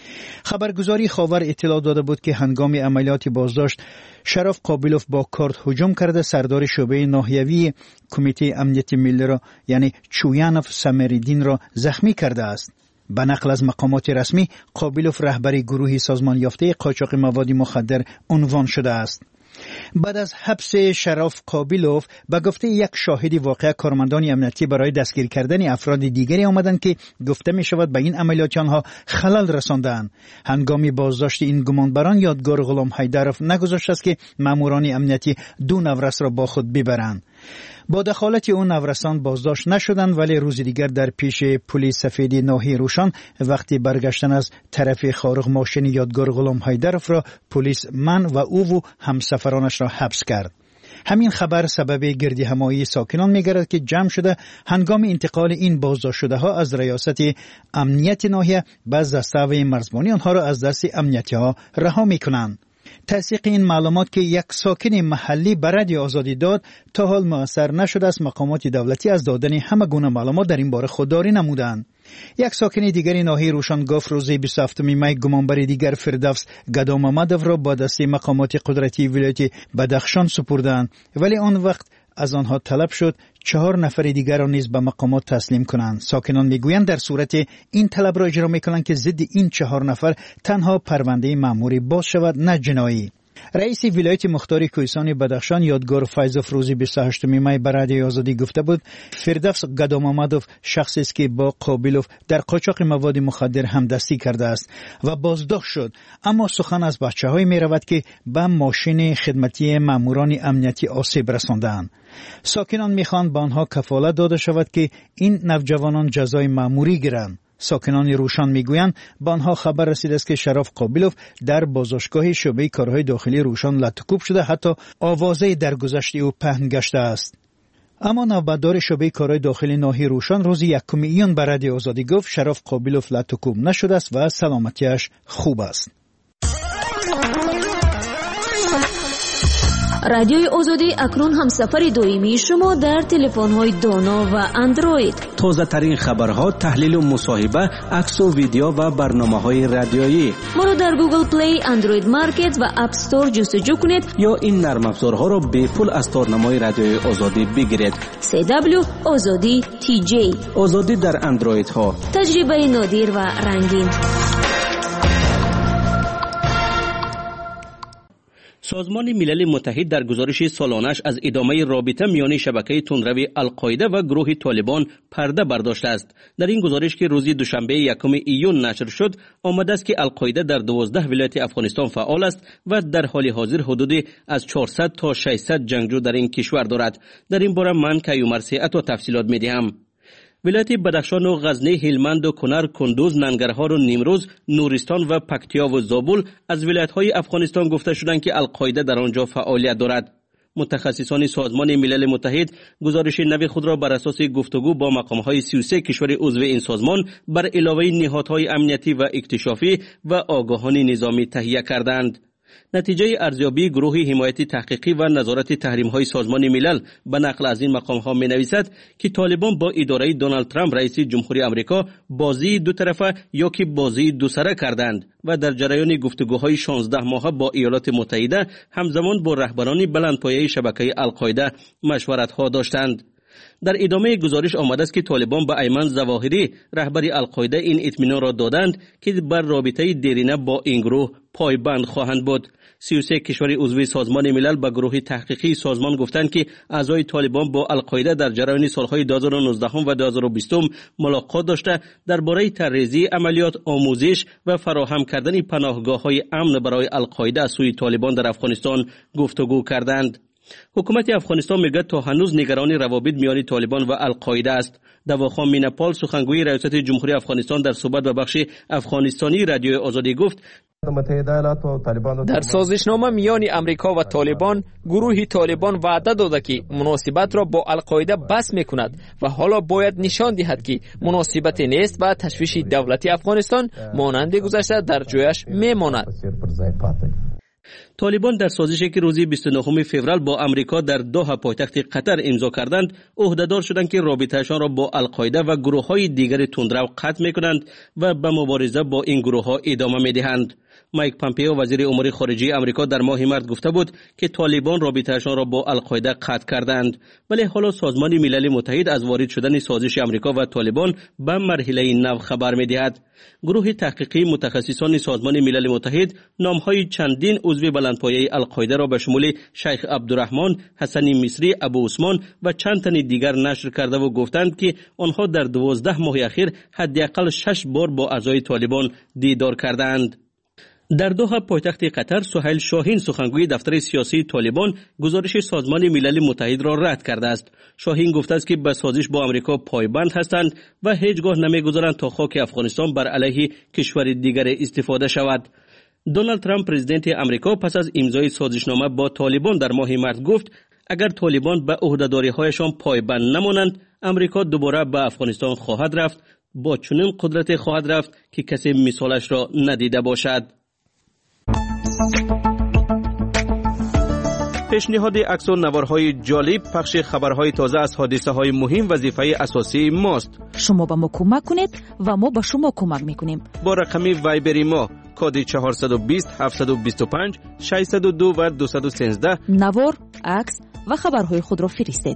خبرگزاری خاور اطلاع داده بود که هنگام عملیات بازداشت شرف قابلوف با کارت هجوم کرده سردار شعبه ناحیوی کمیته امنیت ملی را یعنی چویانوف سمریدین را زخمی کرده است. به نقل از مقامات رسمی قابلوف رهبر گروه سازمان یافته قاچاق مواد مخدر عنوان شده است. بعد از حبس شرف قابلوف به گفته یک شاهد واقع کارمندان امنیتی برای دستگیر کردن افراد دیگری آمدند که گفته می شود به این عملیات آنها خلل رساندند. هنگامی بازداشت این گمانبران یادگار غلام حیدرف نگذاشت است که ماموران امنیتی 2 نورس را با خود ببرند. با دخالت اون نورسان بازداشت نشدند، ولی روز دیگر در پیش پلیس سفید ناحیه روشان وقتی برگشتن از طرف خارق ماشین یادگار غلام حیدرف را پلیس من و او و همسفرانش را حبس کرد. همین خبر سبب گردی همایی ساکنان می‌گردد که جمع شده هنگام انتقال این بازداشت شده ها از ریاست امنیت ناحیه به دسته‌های مرزبانی آنها را از دست امنیتی ها رها می‌کنند. تصدیق این معلومات که یک ساکن محلی به رادیو آزادی داد تا حال مؤثر نشده است. مقامات دولتی از دادن همه گونه معلومات در این باره خودداری نمودند. یک ساکن دیگری ناحیه روشان گفت روز 27 می گمانبر دیگر فردوس گدام محمدوف را با دست مقامات قدرتی ولایت بدخشان سپردند، ولی آن وقت از آنها طلب شد 4 نفر دیگر را نیز به مقامات تسلیم کنند. ساکنان میگویند در صورت این طلب را اجرا میکنند که ضد این 4 نفر تنها پرونده مأموری باز شود نه جنایی. رئیس ولایت مختار کوهستان بدخشان یادگار فیضوف روز 28 می به رادیو آزادی گفته بود فردوس گدام محمدوف شخصی است که با قابلوف در قاچاق مواد مخدر همدستی کرده است و بازداشت شد، اما سخن از بچه‌های می رود که به ماشین خدمتی ماموران امنیتی آسیب رساندند. ساکنان میخواهند به آنها کفالت داده شود که این نوجوانان جزای مأموری گیرند. ساکنان روشان میگویند به آنها خبر رسیده است که شرف قابلوف در بازداشتگاه شعبه کارهای داخلی روشان لطکوب شده، حتی آوازه درگذشت او پهن گشته است. اما نوبتدار شعبه کارهای داخلی ناحیه روشان روز 1 ایون به رادیو آزادی گفت شرف قابلوف لطکوب نشده است و سلامتیش خوب است. رادیوی آزادی اکنون همسفر دائمی شما در تلفن‌های دانا و اندروید. تازه ترین خبرها، تحلیل و مصاحبه، عکس و ویدیو و برنامه‌های رادیویی. ما رو در گوگل پلی، اندروید مارکت و اپ استور جستجو کنید یا این نرم افزارها را به پول از تارنمای رادیوی آزادی بگیرید. CW آزادی TJ. آزادی در اندروید ها. تجربه نادر و رنگین. سازمان ملل متحد در گزارش سالانش از ادامه رابطه میان شبکه تندروی القاعده و گروه طالبان پرده برداشته است. در این گزارش که روز دوشنبه 1 ایون نشر شد، آمده است که القاعده در 12 ولایت افغانستان فعال است و در حال حاضر حدود از 400 تا 600 جنگجو در این کشور دارد. در این باره من کیومر سیعت و تفصیلات می‌دهم. ولایت بدخشان و غزنی، هلمند و کنر، کندوز، ننگرهار و نیمروز، نورستان و پکتیا و زابل از ولایت‌های افغانستان گفته شدند که القاعده در آنجا فعالیت دارد. متخصصان سازمان ملل متحد گزارش نو خود را بر اساس گفتگو با مقام‌های 33 کشور عضو این سازمان بر علاوه نهادهای امنیتی و اکتشافی و آگاهان نظامی تهیه کردند. نتیجه ارزیابی گروه حمایت تحقیقی و نظارت تحریم‌های سازمان ملل به نقل از این مقام‌ها می‌نویسد که طالبان با اداره دونالد ترامپ رئیس جمهوری آمریکا بازی دو طرفه یا که بازی دو سره کردند و در جریان گفتگوهای 16 ماهه با ایالات متحده همزمان با رهبران بلندپایه شبکه القاعده مشورت‌ها داشتند. در ادامه گزارش آمده است که طالبان به ایمن ظواهری رهبر القاعده این اطمینان را دادند که بر رابطه دیرینه با این گروه پایبند خواهند بود. 33 کشور عضو سازمان ملل به گروه تحقیقی سازمان گفتند که اعضای طالبان با القاعده در جریان سالهای 2019 و 2020 ملاقات داشته درباره طرح‌ریزی عملیات، آموزش و فراهم کردن پناهگاه‌های امن برای القاعده از سوی طالبان در افغانستان گفتگو کردند. حکومت افغانستان میگه تا هنوز نگران روابط میان طالبان و القاعده است. دواخان میناپال سخنگوی ریاست جمهوری افغانستان در صحبت با بخش افغانستانی رادیوی آزادی گفت در سازشنامه میان امریکا و طالبان، گروه طالبان وعده داده که مناسبت را با القاعده بس میکند و حالا باید نشان دهد که مناسبت نیست و تشویش دولت افغانستان مانند گذشته در جایش میماند. طالبان در سازشی که روز 29 فوریه با امریکا در دوحه پایتخت قطر امضا کردند، عهدهدار شدند که رابطه‌شان را با القاعده و گروه‌های دیگر تندرو قطع می‌کنند و به مبارزه با این گروه‌ها ادامه می‌دهند. مایک پامپئو وزیر امور خارجه آمریکا در ماه مارس گفته بود که طالبان رابطه‌شان را با القاعده قطع کردند، ولی حالا سازمان ملل متحد از وارد شدن سازش آمریکا و طالبان به مرحله نو خبر می‌دهد. گروه تحقیقی متخصصان سازمان ملل متحد نام‌های چندین عضو بلندپایه القاعده را به شمول شیخ عبدالرحمن، حسنی مصری، ابو عثمان و چند تن دیگر نشر کرده و گفتند که آنها در 12 ماه اخیر حداقل 6 بار با اعضای طالبان دیدار کردند. در دوحه پایتخت قطر، سهیل شاهین سخنگوی دفتر سیاسی طالبان گزارش سازمان ملل متحد را رد کرده است. شاهین گفته است که به سازش با آمریکا پایبند هستند و هیچگاه نمیگذارند تا خاک افغانستان بر علیه کشور دیگر استفاده شود. دونالد ترامپ پرزیدنت آمریکا پس از امضای سازشنامه با طالبان در ماه مارس گفت اگر طالبان به عهده‌داری‌هایشان پایبند نمانند، آمریکا دوباره به افغانستان خواهد رفت، با چنین قدرت خواهد رفت که کسی مثالش را ندیده باشد. پیشنهاد عکس و نوارهای جالب، پخش خبرهای تازه از حادثه‌های مهم وظیفه اساسی ماست. شما به ما کمک کنید و ما به شما کمک میکنیم. با رقم وایبری ما کد 420 725 602 و 213 نوار، عکس و خبرهای خود را فرستید.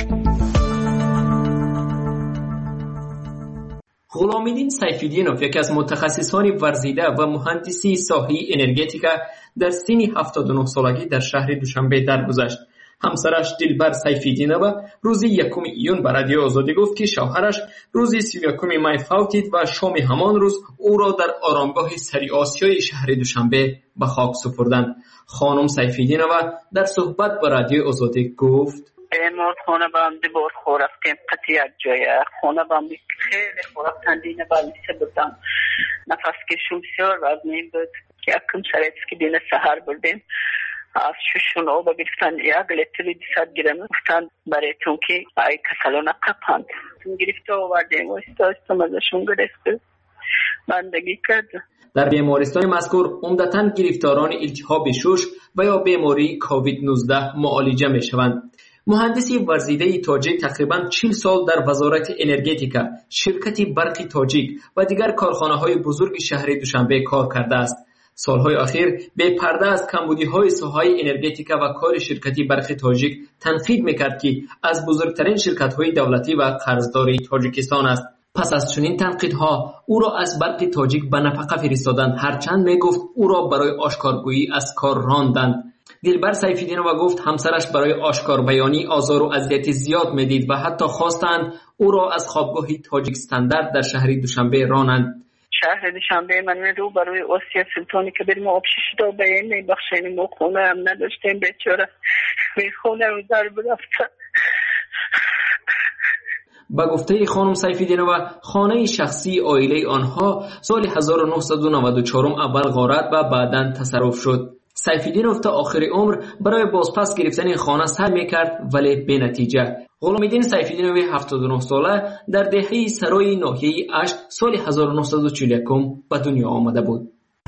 غلامالدین سیف‌الدینوف یکی از متخصصان ورزیده و مهندسی ساحه انرژتیکا در سن 79 سالگی در شهر دوشنبه درگذشت. همسرش دلبر سیف‌الدینوف روز 1 ایون به رادیو آزادی گفت که شوهرش روز 31 می فوتید و شام همان روز او را در آرامگاه سری آسیای شهر دوشنبه به خاک سپردند. خانم سیف‌الدینوف در صحبت با رادیو آزادی گفت امروز خونه بندی بار خور رفتیم قطعیت جایه خونه بندی خیلی خورا تندینه بندیسه بودم نفس کشم بسیار وزنیم بود که اکم شرایط که دین سهر بردیم از ششون او بگرفتن 1 لیتر 200 گرم گفتن برای تون که ای کسلون قپند تون گرفته آوردیم و استاشتم ازشون گرفته بندگی کرد. در بیمارستان مذکور عمدتاً گرفتاران التهاب شش و یا بیماری کووید 19 معالجه میشوند. مهندسی ورزیده تاجیک تقریباً 40 سال در وزارت انرژتیکا، شرکت برق تاجیک و دیگر کارخانه‌های بزرگ شهر دوشنبه کار کرده است. سالهای اخیر به پرده از کمبودی‌های ساحه انرژتیکا و کار شرکت برق تاجیک تنقید می‌کرد که از بزرگترین شرکت‌های دولتی و قرضداری تاجیکستان است. پس از چنین تنقیدها او را از برق تاجیک به نفقه فرستادند، هرچند میگفت او را برای آشکارگویی از کار راندند. دلبر سیف‌الدینова گفت همسرش برای آشکار بیانی آزار و اذیت زیاد میدید و حتی خواستند او را از خوابگاه تاجیک استاندارد در شهر دوشنبه رانند. شهر دوشنبه من رو برای آسیا سلطانی که بریم آب شیشتا بیان میبخشین، ما خونه هم نداشتیم، بیچاره خونه رو در برفتن. با گفته خانم سیف‌الدینова خانه شخصی عائله آنها سال 1994 اول غارت و بعداً تصرف شد. سیف‌الدینov تا آخر عمر برای بازپس گرفتن خانه سعی میکرد ولی به نتیجه. غلامالدین سیف‌الدینov 79 ساله در دهه سرای ناحیه اشت سال 1941 به دنیا آمده بود.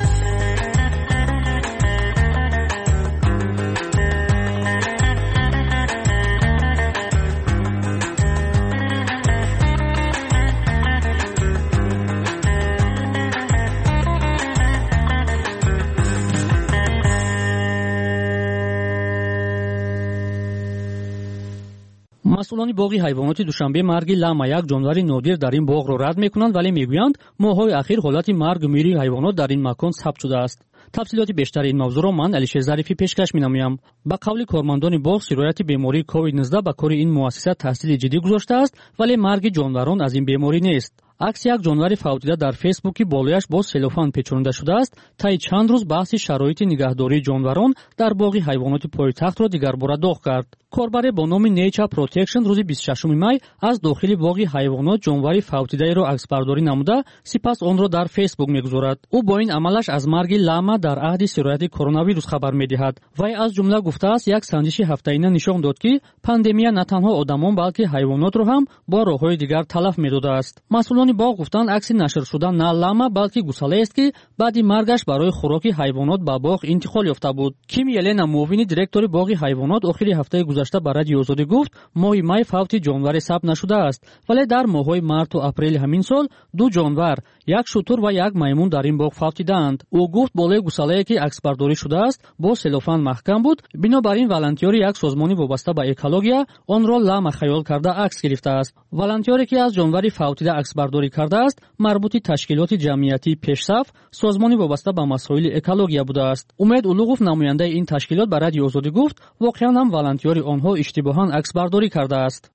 مسئولان باغ حیوانات دوشنبه مرگ لاما یک جانور نادر در این باغ را رد میکنند، ولی میگویند ماه‌های اخیر حالت مرگ و میری حیوانات در این مکان ثبت شده است. تفصیلات بیشتر این موضوع را من علیشیر ظریفی پیشکش می‌نمایم. با قول کارمندان باغ سرایت بیماری کووید 19 به کار این مؤسسه تحصیل جدی گذاشته است، ولی مرگ جانوران از این بیماری نیست. عکس یک جانور فوتیده در فیسبوکی بالایش با سلوفان پیچانده شده است. تا چند روز بحث شرایط نگهداری جانوران در باغ حیوانات پایتخت را دیگر بار داغ کرد. کاربر با نام نیچر پروتکشن روز 26 می از داخل باغ حیوانات جانور فوتیده را عکسبرداری نموده، سپس آن را در فیسبوک میگذارد. او با این عملش از مرگ لاما در عهد سرایت کرونا ویروس خبر میدهد. وی از جمله گفته است یک سنجش هفته‌ایانه نشان داد که پاندمیا نه تنها آدمان بلکه حیوانات را هم با راه‌های دیگر تلف می‌داده است. مسئولان باغ گفتند عکس نشر شده نه لاما بلکه گوساله است که بعد مرگش برای خوراک حیوانات به باغ انتقال یافته بود. کیم یلنا معاون دیرکتور باغ حیوانات آخر هفته گذشته به رادیو آزادی گفت ماه می فوت جانور ثبت نشده است، ولی در ماه‌های مارس و اپریل همین سال دو جانور، یک شتر و یک میمون در این باغ فوتیدند. او گفت بالای گوساله که عکسبرداری شده است با سلوفان محکم بود، بنابراین والنتیری یک سازمانی وابسته به اکولوژیا آن را لاما خیال کرده عکس گرفته است. والنتیری که از جانور فوتیده عکسبرداری کرده است مربوط تشکیلات جمعیتی پیشصف، سازمانی وابسته به مسائل اکولوژیا بوده است. امید اولوغوف نماینده این تشکیلات به رادیو آزادی گفت واقعا هم والنتیری آنها اشتباهاً عکسبرداری کرده است.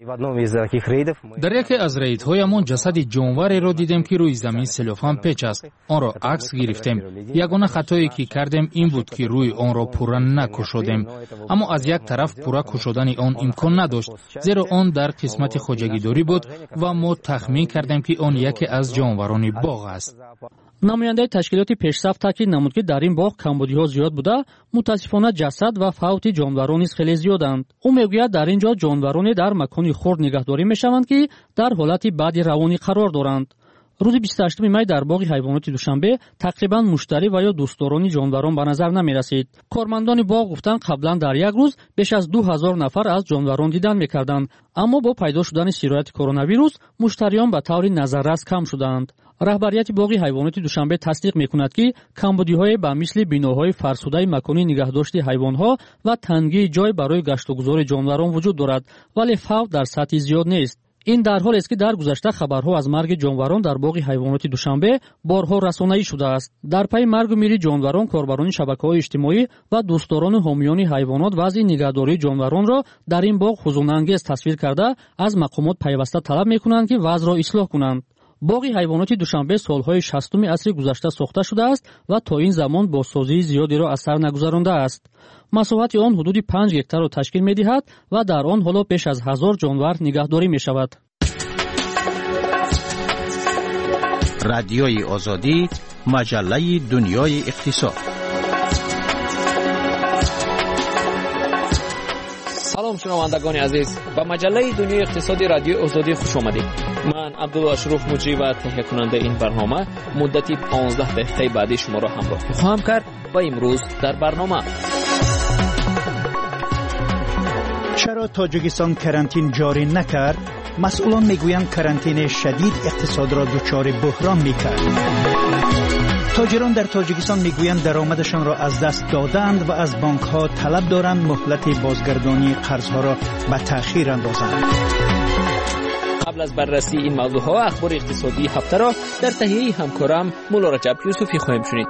در یکی از ریدهایمان جسد جانوری را دیدیم که روی زمین سلوفان پیچ است. آن را عکس گرفتیم. یگانه خطایی که کردیم این بود که روی آن را پورا نکشودیم، اما از یک طرف پورا کشودن آن امکان نداشت، زیرا آن در قسمت خواجگیداری بود و ما تخمین کردیم که آن یکی از جانوران باغ است. نماینده تشکیلات پیشصف تاکید نمود که در این باغ کمبودی‌ها زیاد بوده، متاسفانه جسد و فوت جانوران نیز خیلی زیادند. او میگوید در اینجا جانورانی در مکانی خرد نگهداری میشوند که در حالت بد روانی قرار دارند. روز 28 می در باغ حیوانات دوشنبه تقریبا مشتری و یا دوستداران جانوران به نظر نمی رسید. کارمندان باغ گفتند قبلا در یک روز بیش از 2000 نفر از جانوران دیدن میکردند، اما با پیدا شدن سرایت کرونا ویروس مشتریان به طور نظررس کم شدند. رهبریت باغ حیوانات دوشنبه تصدیق میکند که کمبودی‌های به مثل بناهای فرسوده مکانی نگهداشت حیوانات و تنگی جای برای گشت و گذار جانوران وجود دارد، ولی فوت در سطح زیاد نیست. این در حالی است که در گذشته خبرها از مرگ جانوران در باغ حیوانات دوشنبه بارها رسانه‌ای شده است. در پی مرگ و میر جانوران کاربران شبکه‌های اجتماعی و دوستداران حامیان حیوانات وضع نگهداری جانوران را در این باغ حزن‌انگیز تصویر کرده از مقامات پیوسته طلب می‌کنند که وضع را اصلاح کنند. باغ حیوانات دوشنبه سالهای 60 عصر گذشته ساخته شده است و تا این زمان بازسازی زیادی را از سر نگذرانده است. مساحت آن حدود 5 هکتار را تشکیل می‌دهد و در آن حالا بیش از 1000 جانور نگهداری می‌شود. رادیوی آزادی، مجله دنیای اقتصاد. سلام شنوندگان عزیز، به مجله دنیای اقتصادی رادیو آزادی خوش آمدید. من عبدالاشرف مجری و تهیه کننده این برنامه مدتی 15 دقیقه بعدی شما را همراه خواهم کرد. و امروز در برنامه: چرا تاجیکستان کرانتین جاری نکرد؟ مسئولان میگویند کرانتین شدید اقتصاد را دچار بحران میکرد. تاجران در تاجیکستان میگویند درآمدشان را از دست دادند و از بانک ها طلب دارند مهلت بازگردانی قرضها را به تأخیر اندازند. قبل از بررسی این موضوع ها اخبار اقتصادی هفته را در تهیه همکارم مولا رجب یوسفی خواهیم شنید.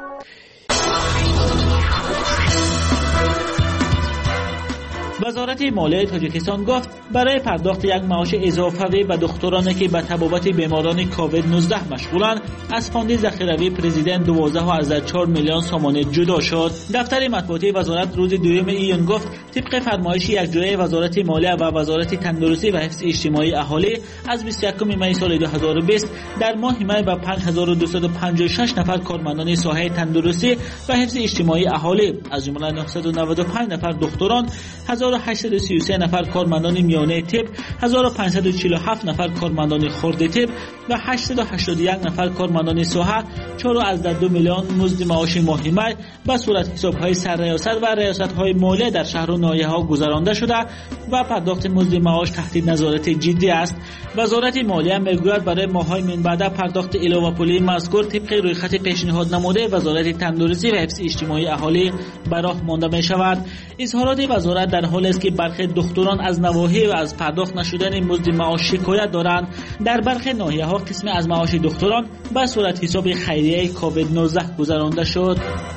وزارت مالیه تاجیکستان گفت برای پرداخت یک معاش اضافی به دکترانی که به تبابت بیماران کووید 19 مشغولند از فاند ذخیروی پرزیدنت 12.4 میلیون سوم جدا شد. دفتر مطبوعاتی وزارت روز 2 ایون گفت طبق فرمایش یکجایی وزارت مالیه و وزارت تندرستی و حفظ اجتماعی اهالی از 21 می سال 2020 در ماه می به 5256 نفر کارمندان ساحه تندرستی و حفظ اجتماعی اهالی از جمله 995 نفر دکتران، 1833 نفر کارمندان میانه طب، 1547 نفر کارمندان خرد طب و 881 نفر کارمندان ساحه 4.2 میلیون مزد معاش ماهی به صورت حساب‌های سرریاست و ریاست‌های مالیه در شهر و ناحیه‌ها گذرانده شده و پرداخت مزد معاش تحت نظارت جدی است. وزارت مالیه میگوید برای ماه‌های من بعد پرداخت علاوه پولی مذکور طبق رویخط پیشنهاد نموده وزارت تندرستی و حفظ اجتماعی اهالی به راه مانده می‌شود. اظهارات وزارت در حالی است که برخی دکتران از نواحی و از پرداخت نشدن مزد معاش شکایت دارند. در برخی ناحیه‌ها قسم از معاش دکتران به صورت حساب خیریه کووید 19 گذرانده شد.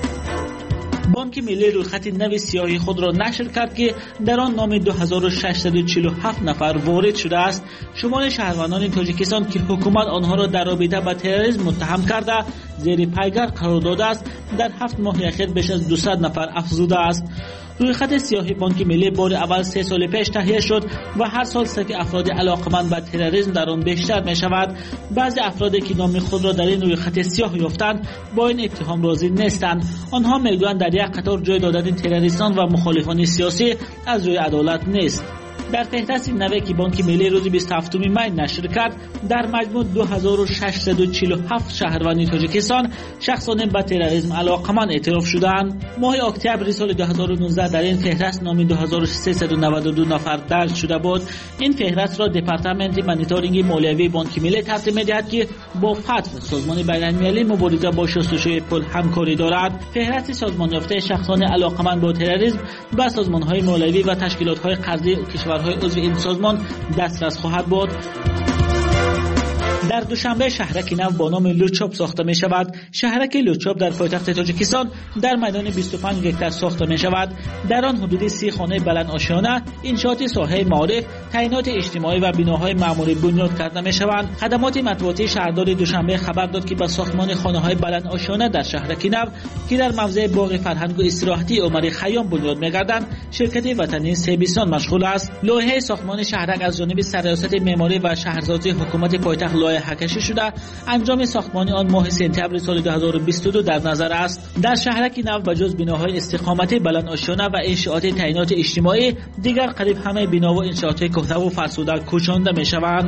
بانک ملی رویخط نو سیاهی خود را نشر کرد که در آن نام 2647 نفر وارد شده است. شمار شهروندان تاجیکستان که حکومت آنها را در رابطه با تروریسم متهم کرده زیر پایگار قرار داده است در 7 ماه اخیر بیش از 200 نفر افزوده است. رویخط سیاهی بانک ملی بار اول 3 سال پیش تهیه شد و هر سال سطح افراد علاقمند به تروریسم در آن بیشتر می شود. بعضی افرادی که نام خود را در این رویخط سیاه یافتند با این اتهام راضی نیستند. آنها میگویند در یک قطار جای دادن تروریستان و مخالفان سیاسی از روی عدالت نیست. در فهرست نوی که بانک ملی روز 27 می نشر کرد در مجموع 2647 شهروند تاجیکستان شخصان به تروریسم علاقمند اعتراف شدند. ماه اکتبر سال 2019 در این فهرست نام 2392 نفر درج شده بود. این فهرست را دپارتمنت مانیتورینگ مالیوی بانک ملی ترتیب می‌دهد که با فتح سازمان بین‌المللی مبارزه با شستشوی پول همکاری دارد. فهرست سازمان یافته شخصان علاقمند با تروریسم به سازمان‌های مالیوی و تشکیلات‌های قرضی کشورهای عضو این سازمان دسترس خواهد بود. در دوشنبه شهرک نو با نام لوچوب ساخته می شود. شهرک لوچوب در پایتخت تاجیکستان در میدان 25 هکتار ساخته می شود. در آن حدود 30 خانه بلند آشیانه، انشاءات ساحه معارف، تعیینات اجتماعی و بناهای معمولی بنیاد کرده می شوند. خدمات مطبوعاتی شهردار دوشنبه خبر داد که به ساختمان خانه‌های بلند آشیانه در شهرک نو که در موضع باغ فرهنگ و استراحتی عمر خیام بنیاد می‌گردند شرکت وطنی سیبیسان مشغول است. لایحه ساختمان شهرک از جانب سرریاست معماری و شهرسازی حکومت پایتخت حکشی شده. انجام ساختمان آن ماه سپتامبر سال 2022 در نظر است. در شهرک نو بجز بناهای استقامتی بلند آشیانه و انشاءات تعیینات اجتماعی دیگر قریب همه بنا و انشاءات کهنه و فرسوده کوچانده می‌شوند.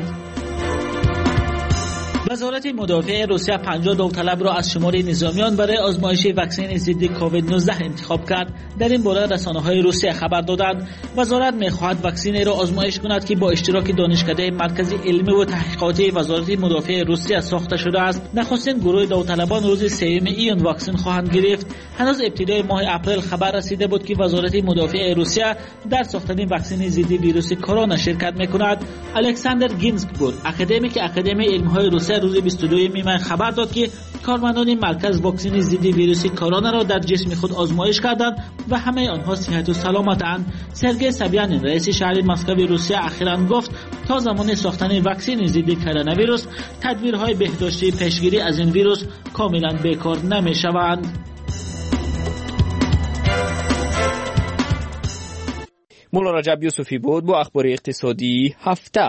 وزارت مدافع روسیه 50 داوطلب را از شمار نظامیان برای آزمایش واکسن ضد کووید 19 انتخاب کرد. در این باره رسانه‌های روسیه خبر دادند وزارت می‌خواهد واکسنی را آزمایش کند که با اشتراک دانشکده مرکز علمی و تحقیقاتی وزارت مدافع روسیه ساخته شده است. نخستین گروه داوطلبان روز 3 ایون واکسن خواهند گرفت. هنوز ابتدای ماه اپریل خبر رسیده بود که وزارت مدافع روسیه در ساختن واکسن ضد ویروس کرونا شرکت می‌کند. الکساندر گینزبورگ اکادمیک اکادمی علم‌های روسیه روز 22 می خبر داد که کارمندان مرکز واکسن ضد ویروس کرونا را در جسم خود آزمایش کردند و همه آنها صحت و سلامتند. سرگئی سابیانین رئیس شهر مسکو روسیه اخیراً گفت تا زمان ساختن واکسن ضد کرونا ویروس تدبیرهای بهداشتی پیشگیری از این ویروس کاملا بیکار نمی‌شوند. مولا رجب یوسفی بود با اخبار اقتصادی هفته.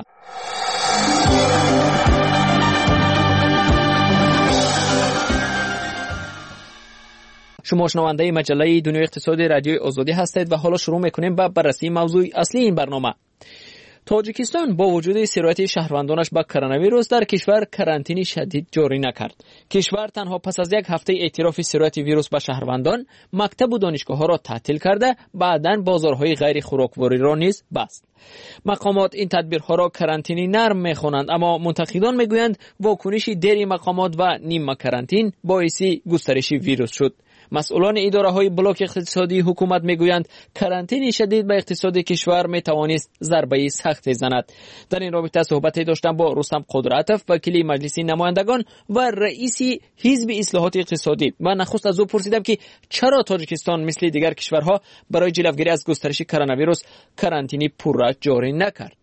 شما شنونده مجله دنیای اقتصادی رادیوی آزادی هستید و حالا شروع میکنیم به بررسی موضوع اصلی این برنامه. تاجیکستان با وجود سرایت شهروندانش با کرونا ویروس در کشور کرانتین شدید جاری نکرد. کشور تنها پس از یک هفته اعتراف سرایت ویروس به شهروندان، مکتب و دانشگاه‌ها را تعطیل کرده، بعداً بازارهای غیر خوراکواری را نیز بست. مقامات این تدبیرها را کرانتینی نرم می‌خوانند، اما منتقدان میگویند واکنش دیر مقامات و نیمه کرانتین باعث گسترش ویروس شد. مسئولان اداره‌های بلاک اقتصادی حکومت میگویند کرانتین شدید به اقتصاد کشور میتوانست ضربه سختی زند. در این رابطه صحبتی داشتم با رستم قدرتوف، وکیل مجلس نمایندگان و رئیس حزب اصلاحات اقتصادی، و نخست از او پرسیدم که چرا تاجیکستان مثل دیگر کشورها برای جلوگیری از گسترش کرونا ویروس کرانتینی پورا جاری نکرد.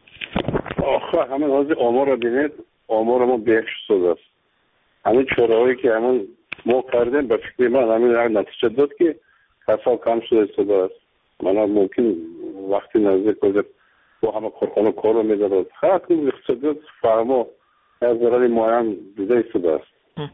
آخه همین حاضر آمار را بینید، آمار ما بیش شده است. همین چورهایی که همین ما کردیم به فکر من همین نتیجه داد که کسا کم شده استفاده است. من ممکن وقتی نزدیک بودم با همه کارخانه کار رو میدارد خیلی اقتصادیات فهمو از ضرر معین دیده استفاده است.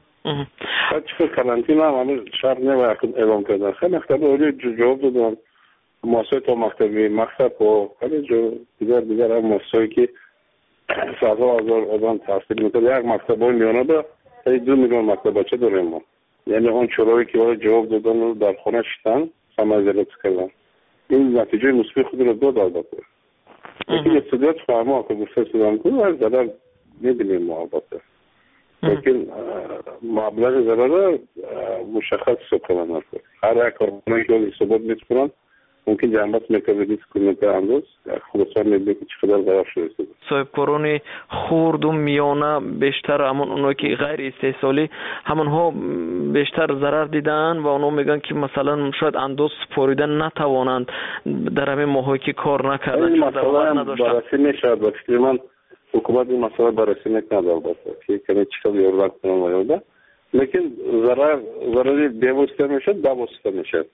چطور کرانتین هم همین شرط نباید اعلام کردن. خیلی مکتب اولی جواب دادن، مؤسسه تا مکتب و خیلی دیگر هم مؤسسه‌ای که صدها هزار آدم تحصیل میکنه. یک مکتب های میانه به 2 میلیون مکتب بچه داریم ما. یعنی اون چورایی که برای جواب دادن رو در خانه شدن سمجلت کردن. این نتیجه مثبت خود رو داد البته. لیکن استودیات فهمه که گفته سودان کنه از ضرر میبینیم ما البته. لیکن مبلغ ضرر مشخص سکنن نکنه. هر یک کارخانه‌ای که ثبات میکنن ممکن جنبت میکنه که انداز خلاصان میبینه که چقدر ضرر شده است. صاحب کارون خرد و میانه بیشتر همون اونایی که غیر استحصالی همونها بیشتر ضرر دیدن و اونا میگن که مثلا شاید انداز سپاریدن نتوانند در همین ماهایی که کار نکردن. این مسئله بررسی میشود و فکر من حکومت این مسئله بررسی نکنه البته که کنه چقدر یاردن کنن و یارده. لیکن ضرری بی‌واسطه میشد با میشد.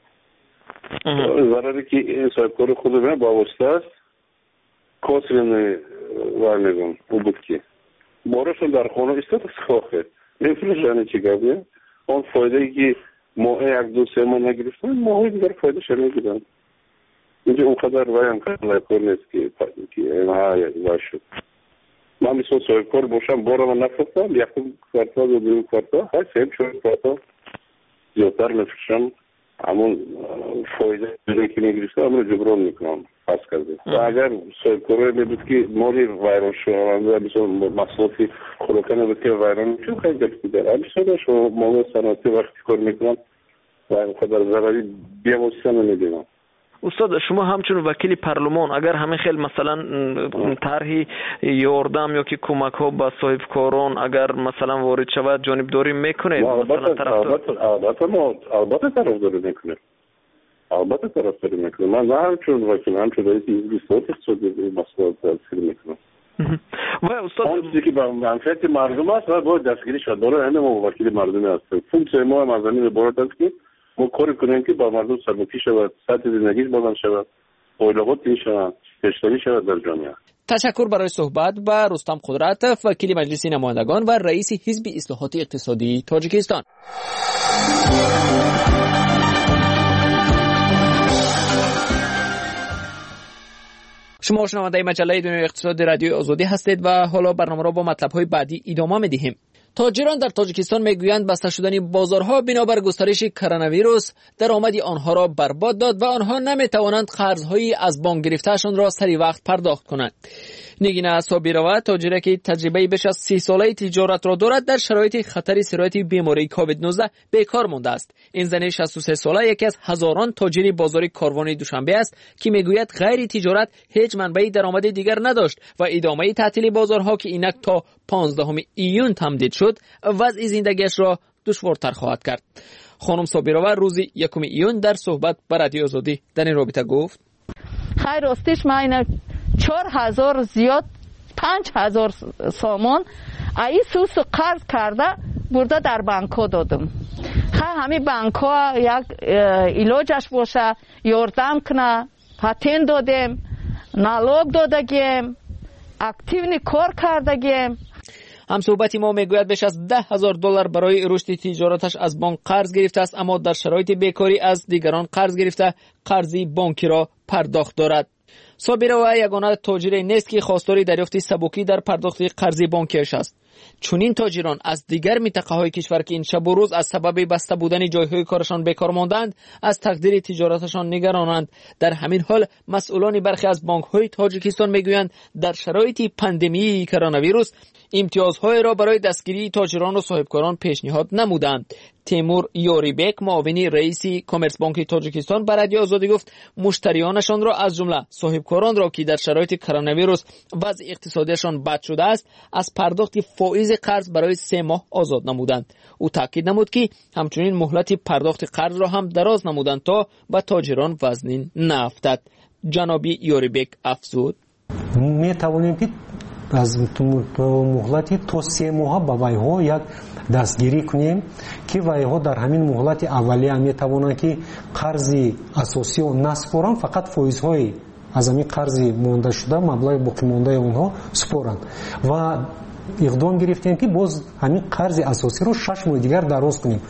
ضرری که این صاحب کار خود من با واسطه است کسرین وارنگون او بود که بارشون در خانه استاد خواهد نفرشانی چی گفته اون فایده که ماه 1-2-3 ماه نگرفتن ماه دیگر فایده شد نگیدن اینجا اونقدر وایم کنه کار نیست که وای شد. من مثل صاحب کار باشم بارا من نفرستم یکم کارتا و دوم کارتا های سیم شد کارتا زیادتر نفرشم همون فایده که نگرفته همون رو جبران میکنم پس کرده. و اگر صاحب کاره میبود که ماری ویران شونده مثل مصرفی خوراکانه بود که ویران میشون خیلی گفتی داره همیشه و موقع صنعتی وقتی کار میکنم و اینقدر ضرری بی‌واسطه نمیدینم. استاد شما همچون وکیل پارلمان اگر همه خیلی مثلا طرحی یاردم یا که کمک ها به صاحب کاران اگر مثلا وارد شود جانبداری میکنید؟ البته طرفداری میکنه. البته طرفداری میکنه. من نه همچون وکیل همچون رئیس حزب اصلاحات اقتصادی مسئله تاثیر میکنم. و استاد چیزی که به منفعت مردم است و باید دستگیری شد. برای همه ما وکیل مردمی هستیم. فونکسیون ما مردمی به باید است که ما کاری کنیم که با مردم سرمایه‌ای شود، سطح زندگیش بلند شود، اولویت شود، پیشرفت شود در جامعه. تشکر برای صحبت با رستم قدرتوف، وکیل مجلس نمایندگان و رئیس حزب اصلاحات اقتصادی تاجیکستان. شما شنونده مجله دنیای اقتصادی رادیوی آزادی هستید و حالا برنامه را با مطلب‌های بعدی ادامه می‌دهیم. تاجران در تاجیکستان میگویند بسته شدن بازارها بنابر گسترش کرونا ویروس درآمد آنها را برباد داد و آنها نمیتوانند قرض‌های از بانک گرفته‌شان را سری وقت پرداخت کنند. نگینا صابروا تاجری که تجربه بیش از 30 ساله تجارت را دارد در شرایط خطر سرایت بیماری کووید 19 بیکار مانده است. این زن 63 ساله یکی از هزاران تاجر بازار کاروان دوشنبه است که میگوید غیر تجارت هیچ منبع درآمد دیگر نداشت و ادامه تعطیل بازارها که اینک تا 15 ایون تمدید شد وضع زندگیش را دشوارتر خواهد کرد. خانم صابروا روز 1 ایون در صحبت با رادیو آزادی در این رابطه گفت: خیر راستش من اینا 4000 زیاد 5000 سامان ای سوس قرض کرده برده در بانک ها دادم. همین بانک ها یک علاجش باشه یاردم کنه، پاتین دادیم، نالوگ دادگیم، اکتیونی کار کردگیم. همصحبت ما میگوید بیش از $10,000 برای رشد تجارتش از بانک قرض گرفته است، اما در شرایط بیکاری از دیگران قرض گرفته قرضی بانکی را پرداخت دارد. صابر و یگانه تاجر نیست که خواستار دریافت سبکی در پرداخت قرض بانکیش است. چون این تاجران از دیگر منطقه‌های کشور که این شب و روز از سبب بسته بودن جایهای کارشان بیکار ماندند از تقدیر تجارتشان نگرانند. در همین حال مسئولان برخی از بانک‌های تاجیکستان میگویند در شرایط پاندمی کرونا ویروس امتیازهای را برای دستگیری تاجران و صاحبکاران پیشنهاد نمودند. تیمور یوریبک معاون رئیس کامرس بانک تاجیکستان به رادیو آزادی گفت مشتریانشان را از جمله صاحبکاران را که در شرایط کرونا ویروس وضع اقتصادیشان بد شده است از پرداخت فایز قرض برای 3 ماه آزاد نمودند. او تاکید نمود که همچنین مهلت پرداخت قرض را هم دراز نمودند تا به تاجران وزن نیفتد. جنابی یوریبک افزود می توانیم که از مهلتی تا 3 ماه به ویها یک دستگیری کنیم که ویها در همین مهلت اولیه می توانند که قرض اساسی و نسپارند، فقط فایزهای از همین قرض مانده شده مبلغ باقی مانده اونها سپارند و اقدام گرفتیم که باز همین قرض اساسی رو 6 ماه دیگر دراز کنیم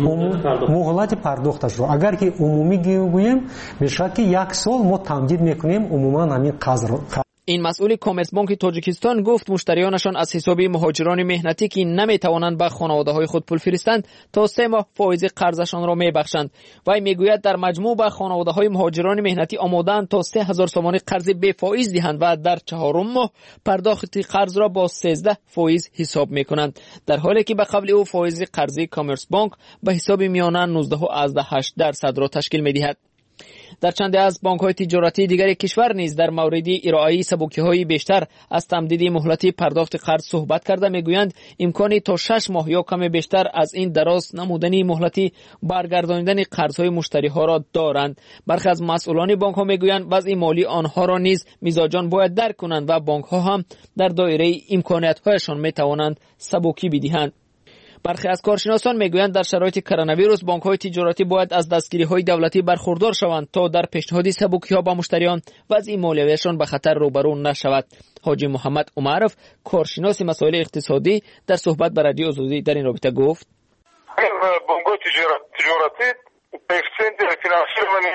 مهلت پرداختش رو. اگر که عمومی گوییم میشه که 1 سال ما تمدید میکنیم عموما همین قرض رو. این مسئول کامرس بانک تاجیکستان گفت مشتریانشان از حساب مهاجران مهنتی که نمیتوانند به خانواده‌های خود پول فرستند تا 3 ماه فایز قرضشان را میبخشند. وی میگوید در مجموع به خانواده‌های مهاجران مهنتی آماده‌اند تا 3000 سومانی قرض بی فایز دهند و در 4 ماه پرداخت قرض را با 13 فایز حساب میکنند، در حالی که به قبل او فایز قرضی کامرس بانک به حساب میانه 19.8% را تشکیل میدهد. در چند از بانک‌های تجارتی دیگر کشور نیز در مورد ارائه سبکی‌های بیشتر از تمدید مهلت پرداخت قرض صحبت کرده میگویند امکانی تا 6 ماه یا کم بیشتر از این دراز نمودن مهلت برگردانیدن قرض‌های مشتری‌ها را دارند. برخی از مسئولان بانک‌ها میگویند وضع مالی آنها را نیز مزاجان باید درک کنند و بانک‌ها هم در دایره امکانات‌هایشان میتوانند سبکی بدهند. برخی از کارشناسان میگویند در شرایط کرونا ویروس بانک‌های تجارتی باید از دستگیری‌های دولتی برخوردار شوند تا در پیشنهاد سبکی‌ها به مشتریان وضع مالیویشان به خطر روبرو نشود. حاجی محمد عمرов کارشناس مسائل اقتصادی در صحبت با رادیو آزادی در این رابطه گفت بانک‌های تجارتی کوفیشنت فینانسیرمانی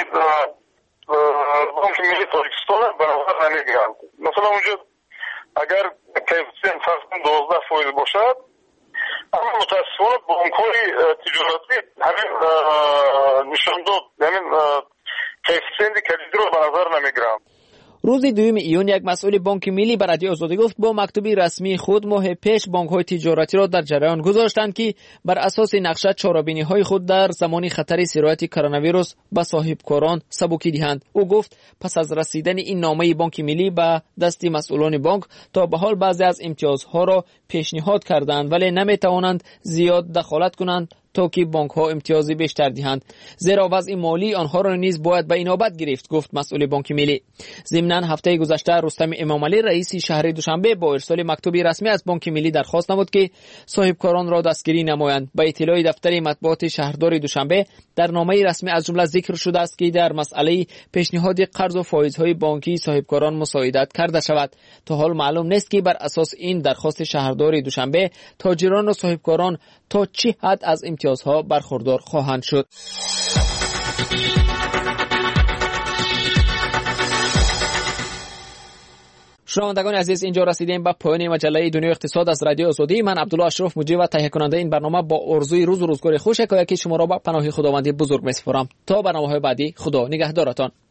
بانک ملی تاجیکستان برابر نمیگیرند. مثلا اونجا اگر کوفیشنت فرض 12% باشد اما متاسفانه بانک‌های تجارتی همین نشان داد همین کوفیشنت کلیدی رو به نظر نمیگیرند. روز 2 ایون یک مسئول بانک ملی به رادیو آزادی گفت با مکتوب رسمی خود ماه پیش بانک‌های تجارتی را در جریان گذاشتند که بر اساس نقشه چاره‌بینی‌های خود در زمان خطر سرایت کرونا ویروس به صاحبکاران سبکی دهند. او گفت پس از رسیدن این نامه بانک ملی به دست مسئولان بانک تا به حال بعضی از امتیازها را پیشنهاد کردند ولی نمی‌توانند زیاد دخالت کنند تا که بانک ها امتیازی بیشتر دهند، زیرا وضع مالی آنها را نیز باید به اینابت گرفت، گفت مسئول بانک ملی. ضمناً هفته گذشته رستم امامعلی رئیس شهر دوشنبه با ارسال مکتوبی رسمی از بانک ملی درخواست نمود که صاحبکاران را دستگیری نمایند. با اطلاع دفتر مطبوعات شهردار دوشنبه در نامه رسمی از جمله ذکر شده است که در مسئله پیشنهاد قرض و فایزهای بانکی صاحبکاران مساعدت کرده شود. تا حال معلوم نیست که بر اساس این درخواست شهردار دوشنبه تاجران و صاحبکاران تا چه حد از امتیازها برخوردار خواهند شد. شنوندگان عزیز، اینجا رسیدیم به پایان مجله دنیای اقتصاد از رادیو آزادی. من عبدالله اشرف مجری و تهیه کننده این برنامه با آرزوی روز و روزگار خوش که شما را به پناه خداوند بزرگ می‌سپارم. تا برنامه‌های بعدی، خدا نگهدارتان.